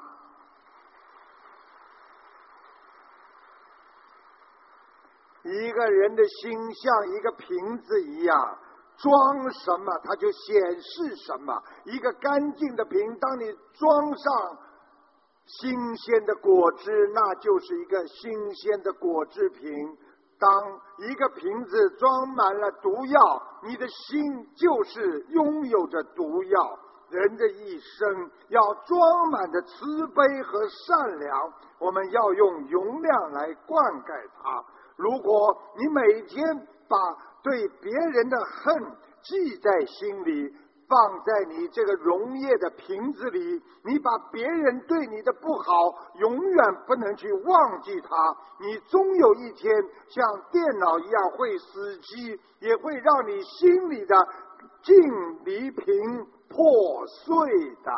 一个人的心像一个瓶子一样，装什么它就显示什么。一个干净的瓶，当你装上新鲜的果汁，那就是一个新鲜的果汁瓶。当一个瓶子装满了毒药，你的心就是拥有着毒药。人的一生要装满着慈悲和善良，我们要用容量来灌溉它。如果你每天把对别人的恨记在心里，放在你这个溶液的瓶子里，你把别人对你的不好永远不能去忘记它，你终有一天像电脑一样会死机，也会让你心里的镜离瓶破碎的。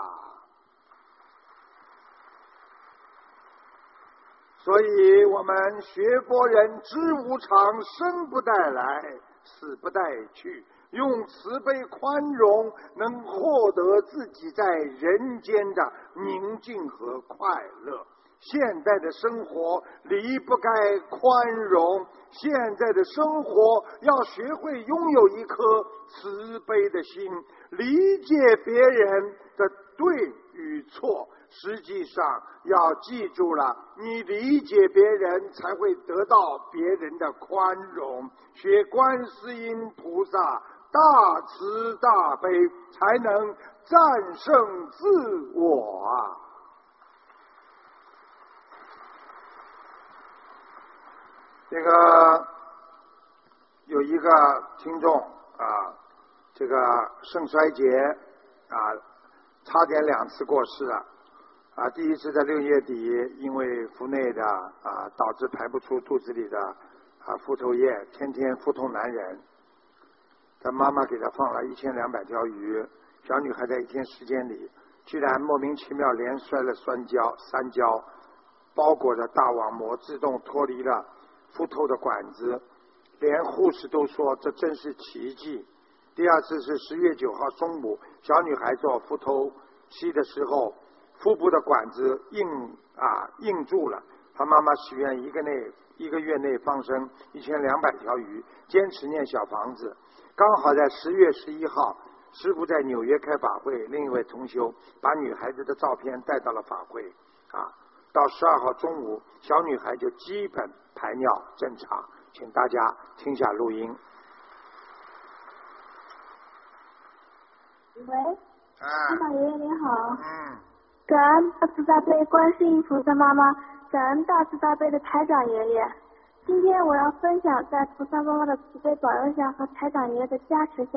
所以我们学佛人知无常，生不带来，死不带去，用慈悲宽容能获得自己在人间的宁静和快乐。现在的生活离不开宽容，现在的生活要学会拥有一颗慈悲的心，理解别人的对与错。实际上要记住了，你理解别人才会得到别人的宽容。学观世音菩萨大慈大悲，才能战胜自我啊！这个有一个听众这个肾衰竭差点2次过世了。第一次在6月底，因为腹内的导致排不出肚子里的腹透液，天天腹痛难忍。他妈妈给他放了1200条鱼，小女孩在1天时间里，居然莫名其妙连摔了3跤，包裹着大网膜自动脱离了腹透的管子，连护士都说这真是奇迹。第二次是10月9号中午，小女孩做腹透期的时候，腹部的管子硬住了，他妈妈许愿一个月内放生1200条鱼，坚持念小房子。刚好在10月11号，师父在纽约开法会，另一位同修把女孩子的照片带到了法会到12号中午，小女孩就基本排尿正常，请大家听下录音。 喂，台长爷爷您好。感恩大慈大悲观世音菩萨妈妈，感恩大慈大悲的台长爷爷。今天我要分享在菩萨妈妈的慈悲保佑下和台长爷爷的加持下，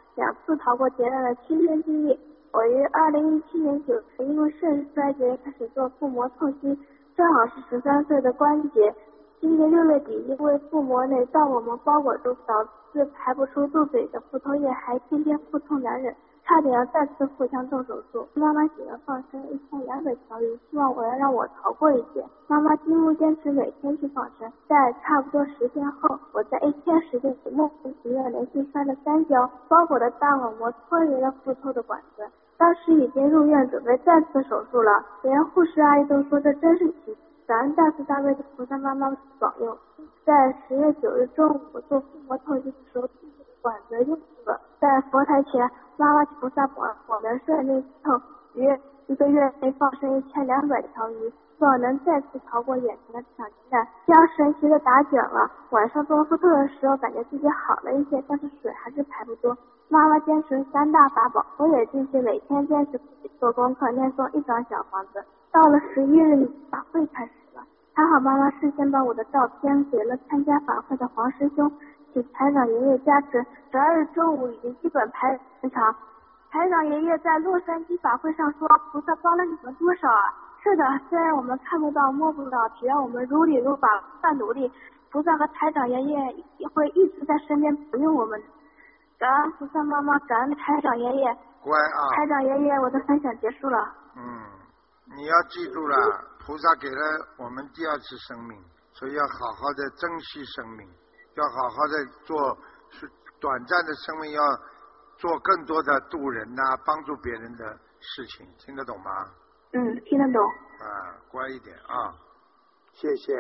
2次逃过劫难的亲身经历。我于2017年9月因为肾衰竭开始做腹膜透析，正好是13岁的关节。今年6月底，因为腹膜内倒膜膜包裹住，导致排不出肚子里的腹痛液，还天天腹痛难忍，差点要再次腹腔动手术。妈妈许愿放生1200条鱼，希望我要让我逃过一劫。妈妈积木坚持每天去放生，在差不多10天后，我在1天时间里莫名其妙连续摔了3跤，包裹的大网膜脱离了腹透的管子。当时已经入院准备再次手术了，连护士阿姨都说这真是奇迹。感恩大慈大悲的菩萨妈妈保佑。在10月9日中午，我做腹膜透析的时候，肚子的管子用住了。在佛台前，妈妈菩萨保我能顺利透，约1个月内放生1200条鱼，希望能再次逃过眼前的抢劫难。腰神奇的打卷了，晚上做腹透的时候感觉自己好了一些，但是水还是排不多。妈妈坚持3大法宝，我也继续每天坚持自己做功课，念诵1张小房子。到了11日，法会开始了，还好妈妈事先把我的照片给了参加法会的黄师兄，请台长爷爷加持。12日中午已经基本排正常。台长爷爷在洛杉矶法会上说，菩萨帮了你们多少啊？是的，虽然我们看不到摸不到，只要我们如理如法不努力，菩萨和台长爷爷也会一直在身边保佑我们。感恩菩萨妈妈，感恩台长爷爷。 乖啊！ 台长爷爷，我的分享结束了。 你要记住了，菩萨给了我们第2次生命，所以要好好的珍惜生命，要好好的做短暂的生命，要做更多的度人呐、帮助别人的事情，听得懂吗？ 听得懂。 乖一点啊！谢谢。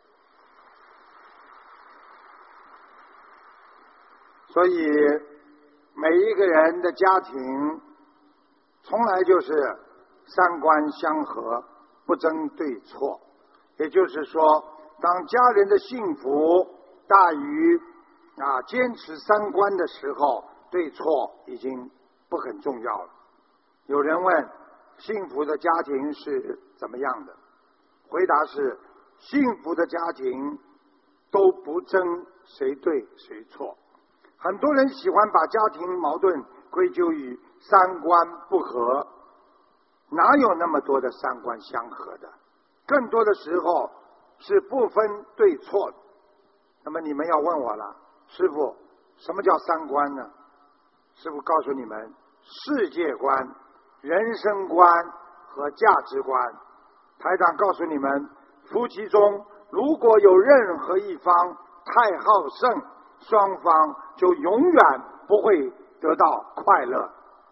所以每一个人的家庭从来就是3观相合，不争对错。也就是说，当家人的幸福大于坚持3观的时候，对错已经不很重要了。有人问幸福的家庭是怎么样的？回答是幸福的家庭都不争谁对谁错。很多人喜欢把家庭矛盾归咎于3观不合，哪有那么多的3观相合的？更多的时候是不分对错的。那么你们要问我了，师父，什么叫3观呢？师父告诉你们，世界观、人生观和价值观。台长告诉你们，夫妻中如果有任何一方太好胜，双方就永远不会得到快乐。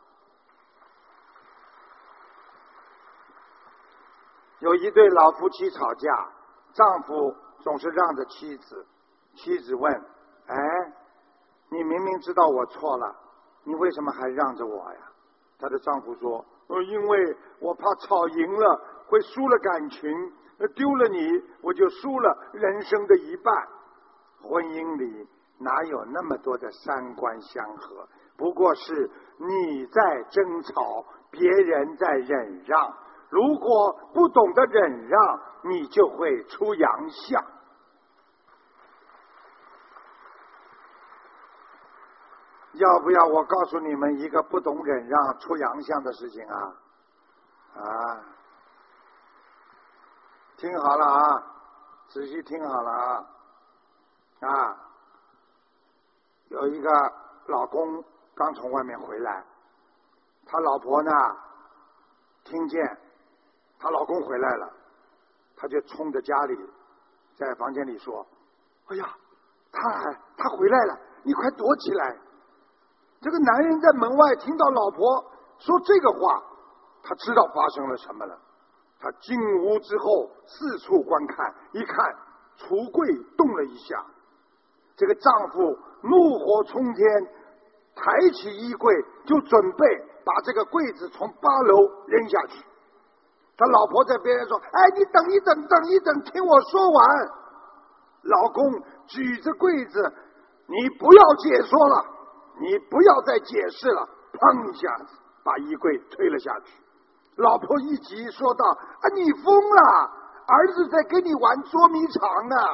有一对老夫妻吵架，丈夫总是让着妻子，妻子问：你明明知道我错了，你为什么还让着我呀？她的丈夫说：因为我怕吵赢了会输了感情，丢了你我就输了人生的一半。婚姻里哪有那么多的3观相合？不过是你在争吵，别人在忍让。如果不懂得忍让，你就会出洋相。要不要我告诉你们一个不懂忍让出洋相的事情啊？听好了啊，仔细听好了啊！有一个老公刚从外面回来，他老婆呢听见他老公回来了，他就冲着家里在房间里说：哎呀，他回来了，你快躲起来。这个男人在门外听到老婆说这个话，他知道发生了什么了。他进屋之后四处观看，一看橱柜动了一下，这个丈夫怒火冲天，抬起衣柜就准备把这个柜子从8楼扔下去。他老婆在边上说：你等一等，听我说完。老公举着柜子：你不要解说了，你不要再解释了，砰一下子把衣柜推了下去。老婆一急说道：你疯了，儿子在跟你玩捉迷藏呢。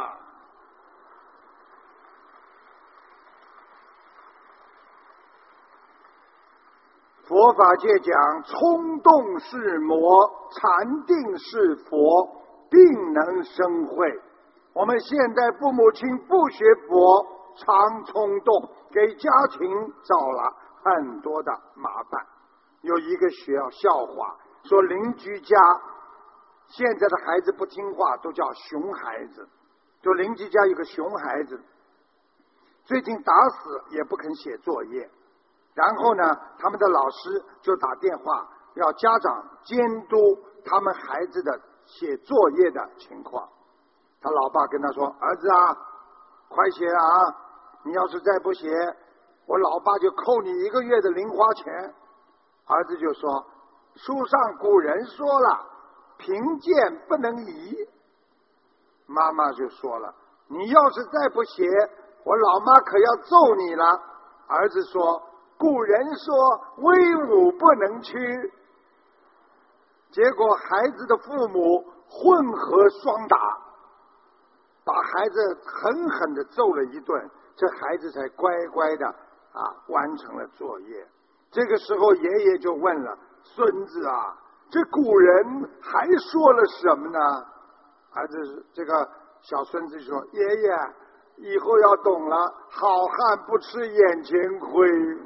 佛法界讲冲动是魔，禅定是佛，定能生慧。我们现代父母亲不学佛，常冲动，给家庭找了很多的麻烦。有一个笑话，说邻居家现在的孩子不听话，都叫熊孩子。就邻居家有个熊孩子，最近打死也不肯写作业，然后呢，他们的老师就打电话要家长监督他们孩子的写作业的情况。他老爸跟他说：“儿子啊，快写啊！你要是再不写，我老爸就扣你1个月的零花钱。”儿子就说：“书上古人说了，贫贱不能移。”妈妈就说了：“你要是再不写，我老妈可要揍你了。”儿子说：“古人说威武不能屈。”结果孩子的父母混合双打，把孩子狠狠地揍了一顿，这孩子才乖乖的完成了作业。这个时候爷爷就问了：“孙子啊，这古人还说了什么呢？”儿子这个小孙子说：“爷爷，以后要懂了，好汉不吃眼前亏。”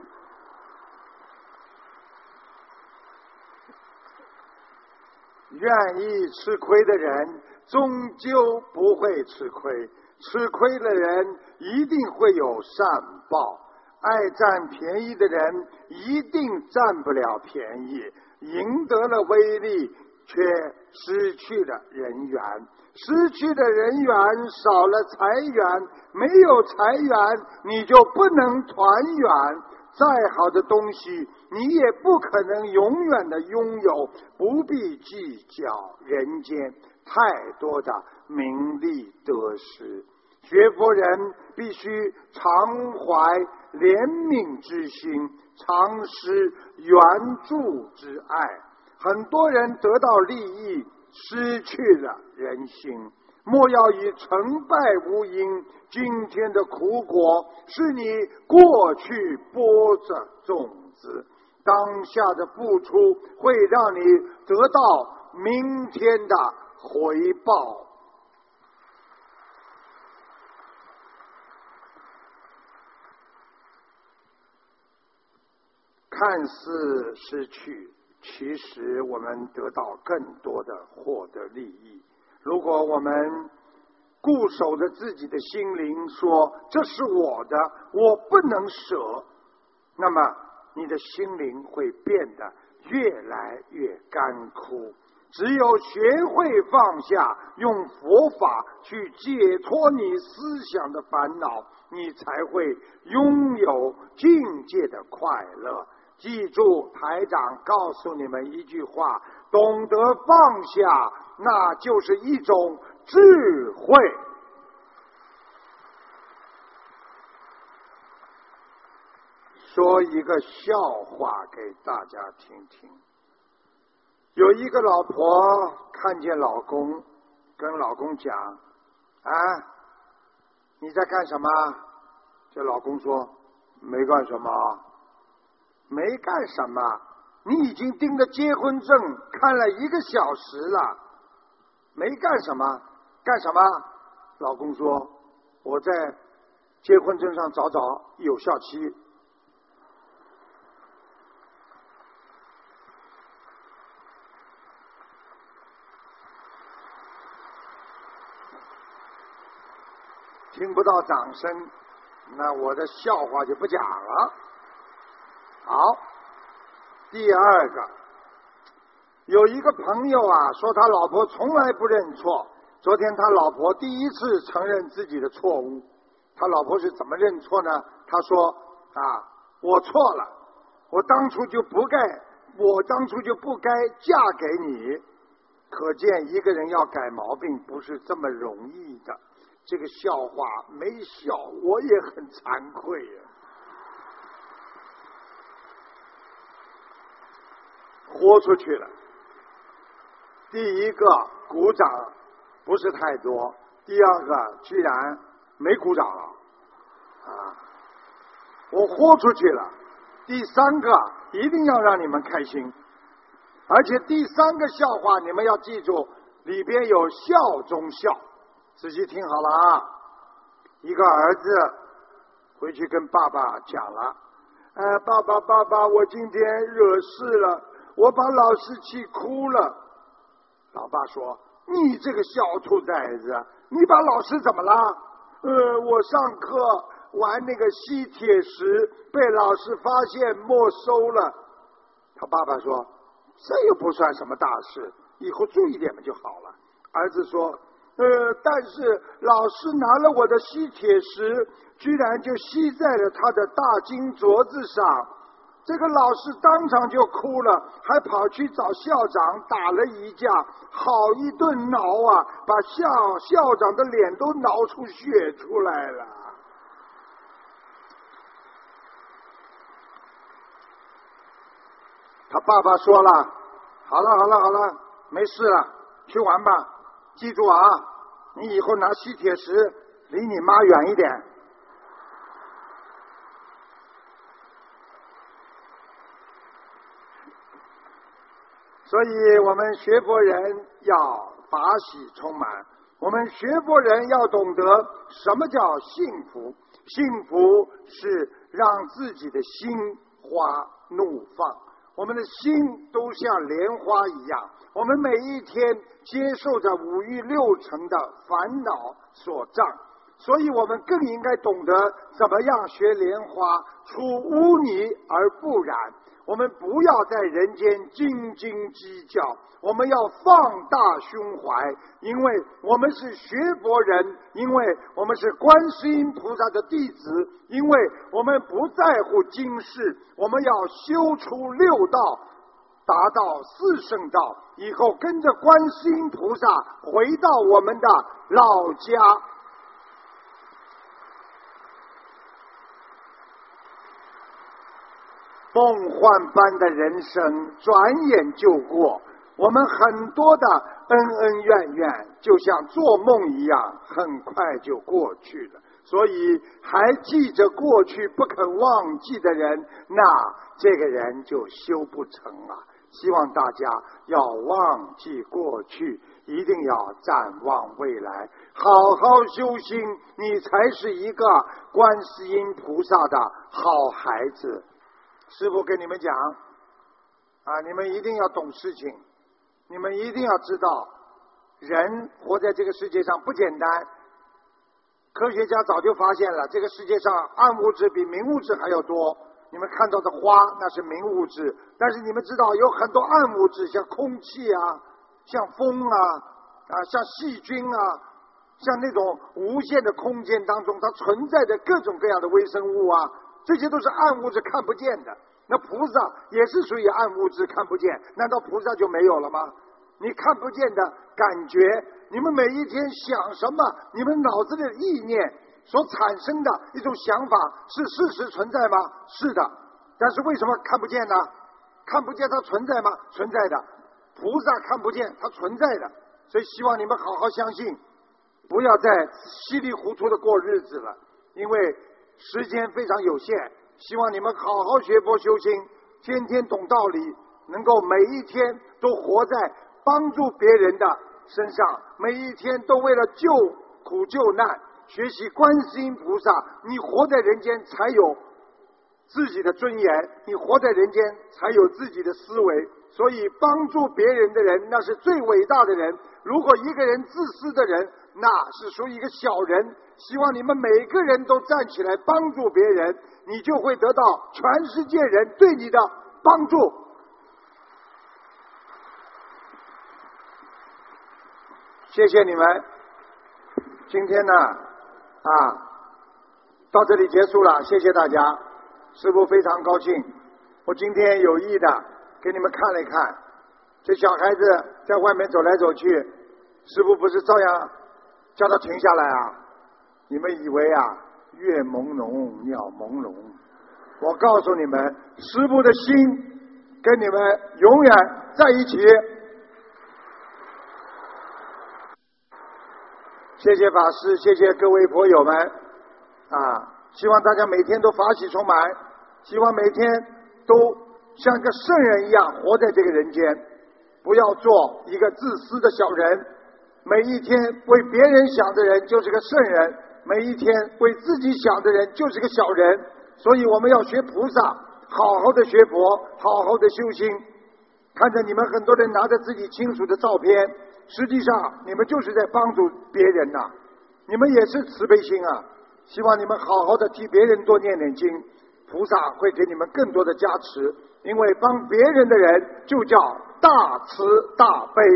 愿意吃亏的人终究不会吃亏，吃亏的人一定会有善报。爱占便宜的人一定占不了便宜，赢得了威力却失去了人缘，失去的人缘少了财源，没有财源你就不能团圆。再好的东西你也不可能永远的拥有，不必计较人间太多的名利得失。学佛人必须常怀怜悯之心，常施援助之爱。很多人得到利益，失去了人心。莫要以成败无因，今天的苦果是你过去播着种子，当下的付出会让你得到明天的回报。看似失去，其实我们得到更多的获得利益。如果我们固守着自己的心灵，说这是我的，我不能舍，那么你的心灵会变得越来越干枯。只有学会放下，用佛法去解脱你思想的烦恼，你才会拥有境界的快乐。记住台长告诉你们一句话，懂得放下，那就是一种智慧。说一个笑话给大家听听。有一个老婆看见老公，跟老公讲：“啊，你在干什么？”这老公说：“没干什么。”没干什么，你已经订了结婚证，看了1个小时了。没干什么，干什么？老公说：“我在结婚证上找有效期。”听不到掌声，那我的笑话就不讲了。好，第二个，有一个朋友说他老婆从来不认错。昨天他老婆第一次承认自己的错误。他老婆是怎么认错呢？他说：“我错了，我当初就不该嫁给你。”可见一个人要改毛病不是这么容易的。这个笑话没笑，我也很惭愧呀。豁出去了。第一个鼓掌不是太多，第二个居然没鼓掌了我豁出去了。第三个一定要让你们开心。而且第3个笑话你们要记住，里边有笑中笑，仔细听好了啊！一个儿子回去跟爸爸讲了，爸爸，我今天惹事了，我把老师气哭了。老爸说，你这个小兔崽子，你把老师怎么了？我上课玩那个吸铁石，被老师发现没收了。他爸爸说，这又不算什么大事，以后注意点嘛就好了。儿子说，但是老师拿了我的吸铁石，居然就吸在了他的大金镯子上。这个老师当场就哭了，还跑去找校长打了一架，好一顿挠啊，把校长的脸都挠出血出来了。他爸爸说了，好了，没事了，去玩吧，记住啊，你以后拿吸铁石离你妈远一点。所以我们学佛人要法喜充满，我们学佛人要懂得什么叫幸福。幸福是让自己的心花怒放，我们的心都像莲花一样，我们每一天接受着5欲6尘的烦恼所障，所以我们更应该懂得怎么样学莲花，出污泥而不染。我们不要在人间斤斤计较，我们要放大胸怀，因为我们是学佛人，因为我们是观世音菩萨的弟子，因为我们不在乎今世，我们要修出6道，达到4圣道，以后跟着观世音菩萨回到我们的老家。梦幻般的人生转眼就过，我们很多的恩怨就像做梦一样，很快就过去了。所以还记着过去不肯忘记的人，那这个人就修不成了。希望大家要忘记过去，一定要展望未来，好好修心，你才是一个观世音菩萨的好孩子。师父跟你们讲啊，你们一定要懂事情，你们一定要知道，人活在这个世界上不简单。科学家早就发现了，这个世界上暗物质比明物质还要多。你们看到的花那是明物质，但是你们知道有很多暗物质，像空气啊，像风啊，像细菌啊，像那种无限的空间当中，它存在着各种各样的微生物啊。这些都是暗物质看不见的，那菩萨也是属于暗物质看不见，难道菩萨就没有了吗？你看不见的感觉，你们每一天想什么，你们脑子里的意念所产生的一种想法是事实存在吗？是的，但是为什么看不见呢？看不见它存在吗？存在的。菩萨看不见，它存在的。所以希望你们好好相信，不要再稀里糊涂的过日子了，因为时间非常有限，希望你们好好学佛修心，天天懂道理，能够每一天都活在帮助别人的身上，每一天都为了救苦救难，学习观世音菩萨，你活在人间才有自己的尊严，你活在人间才有自己的思维，所以帮助别人的人那是最伟大的人。如果一个人自私的人，那是属于一个小人。希望你们每个人都站起来帮助别人，你就会得到全世界人对你的帮助。谢谢你们，今天呢到这里结束了，谢谢大家。师父非常高兴，我今天有意的给你们看了一看，这小孩子在外面走来走去，师父不是照样叫他停下来啊？你们以为月朦胧鸟朦胧，我告诉你们，师父的心跟你们永远在一起。谢谢法师，谢谢各位佛友们希望大家每天都法喜充满，希望每天都像个圣人一样活在这个人间，不要做一个自私的小人。每一天为别人想的人就是个圣人，每一天为自己想的人就是个小人。所以我们要学菩萨，好好的学佛，好好的修心。看着你们很多人拿着自己亲属的照片，实际上你们就是在帮助别人呐，你们也是慈悲心啊。希望你们好好的替别人多念念经，菩萨会给你们更多的加持，因为帮别人的人就叫大慈大悲。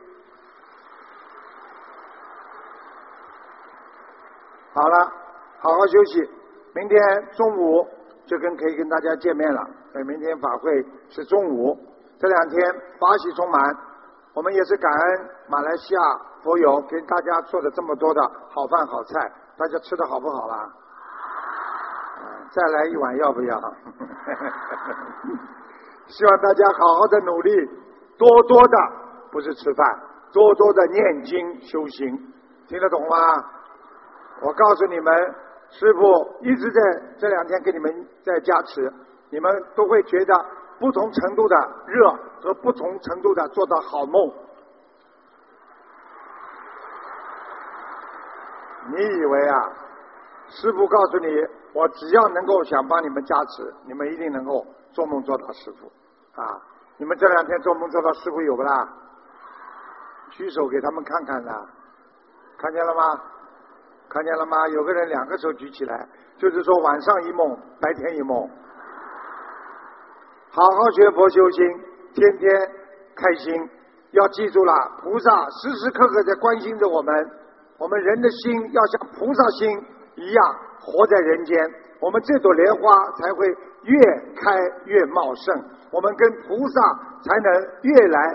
好了，好好休息，明天中午就可以跟大家见面了。明天法会是中午，这2天法喜充满。我们也是感恩马来西亚佛友给大家做的这么多的好饭好菜，大家吃的好不好啦？再来一碗要不要？希望大家好好的努力，多多的不是吃饭，多多的念经修行，听得懂吗？我告诉你们，师父一直在这2天给你们在加持，你们都会觉得不同程度的热和不同程度的做到好梦。你以为啊，师父告诉你，我只要能够想帮你们加持，你们一定能够做梦做到师父啊！你们这2天做梦做到师父有不啦？举手给他们看看啦，看见了吗？看见了吗？有个人2个手举起来，就是说晚上一梦，白天一梦。好好学佛修心，天天开心。要记住了，菩萨时时刻刻在关心着我们，我们人的心要像菩萨心一样活在人间，我们这朵莲花才会越开越茂盛，我们跟菩萨才能越来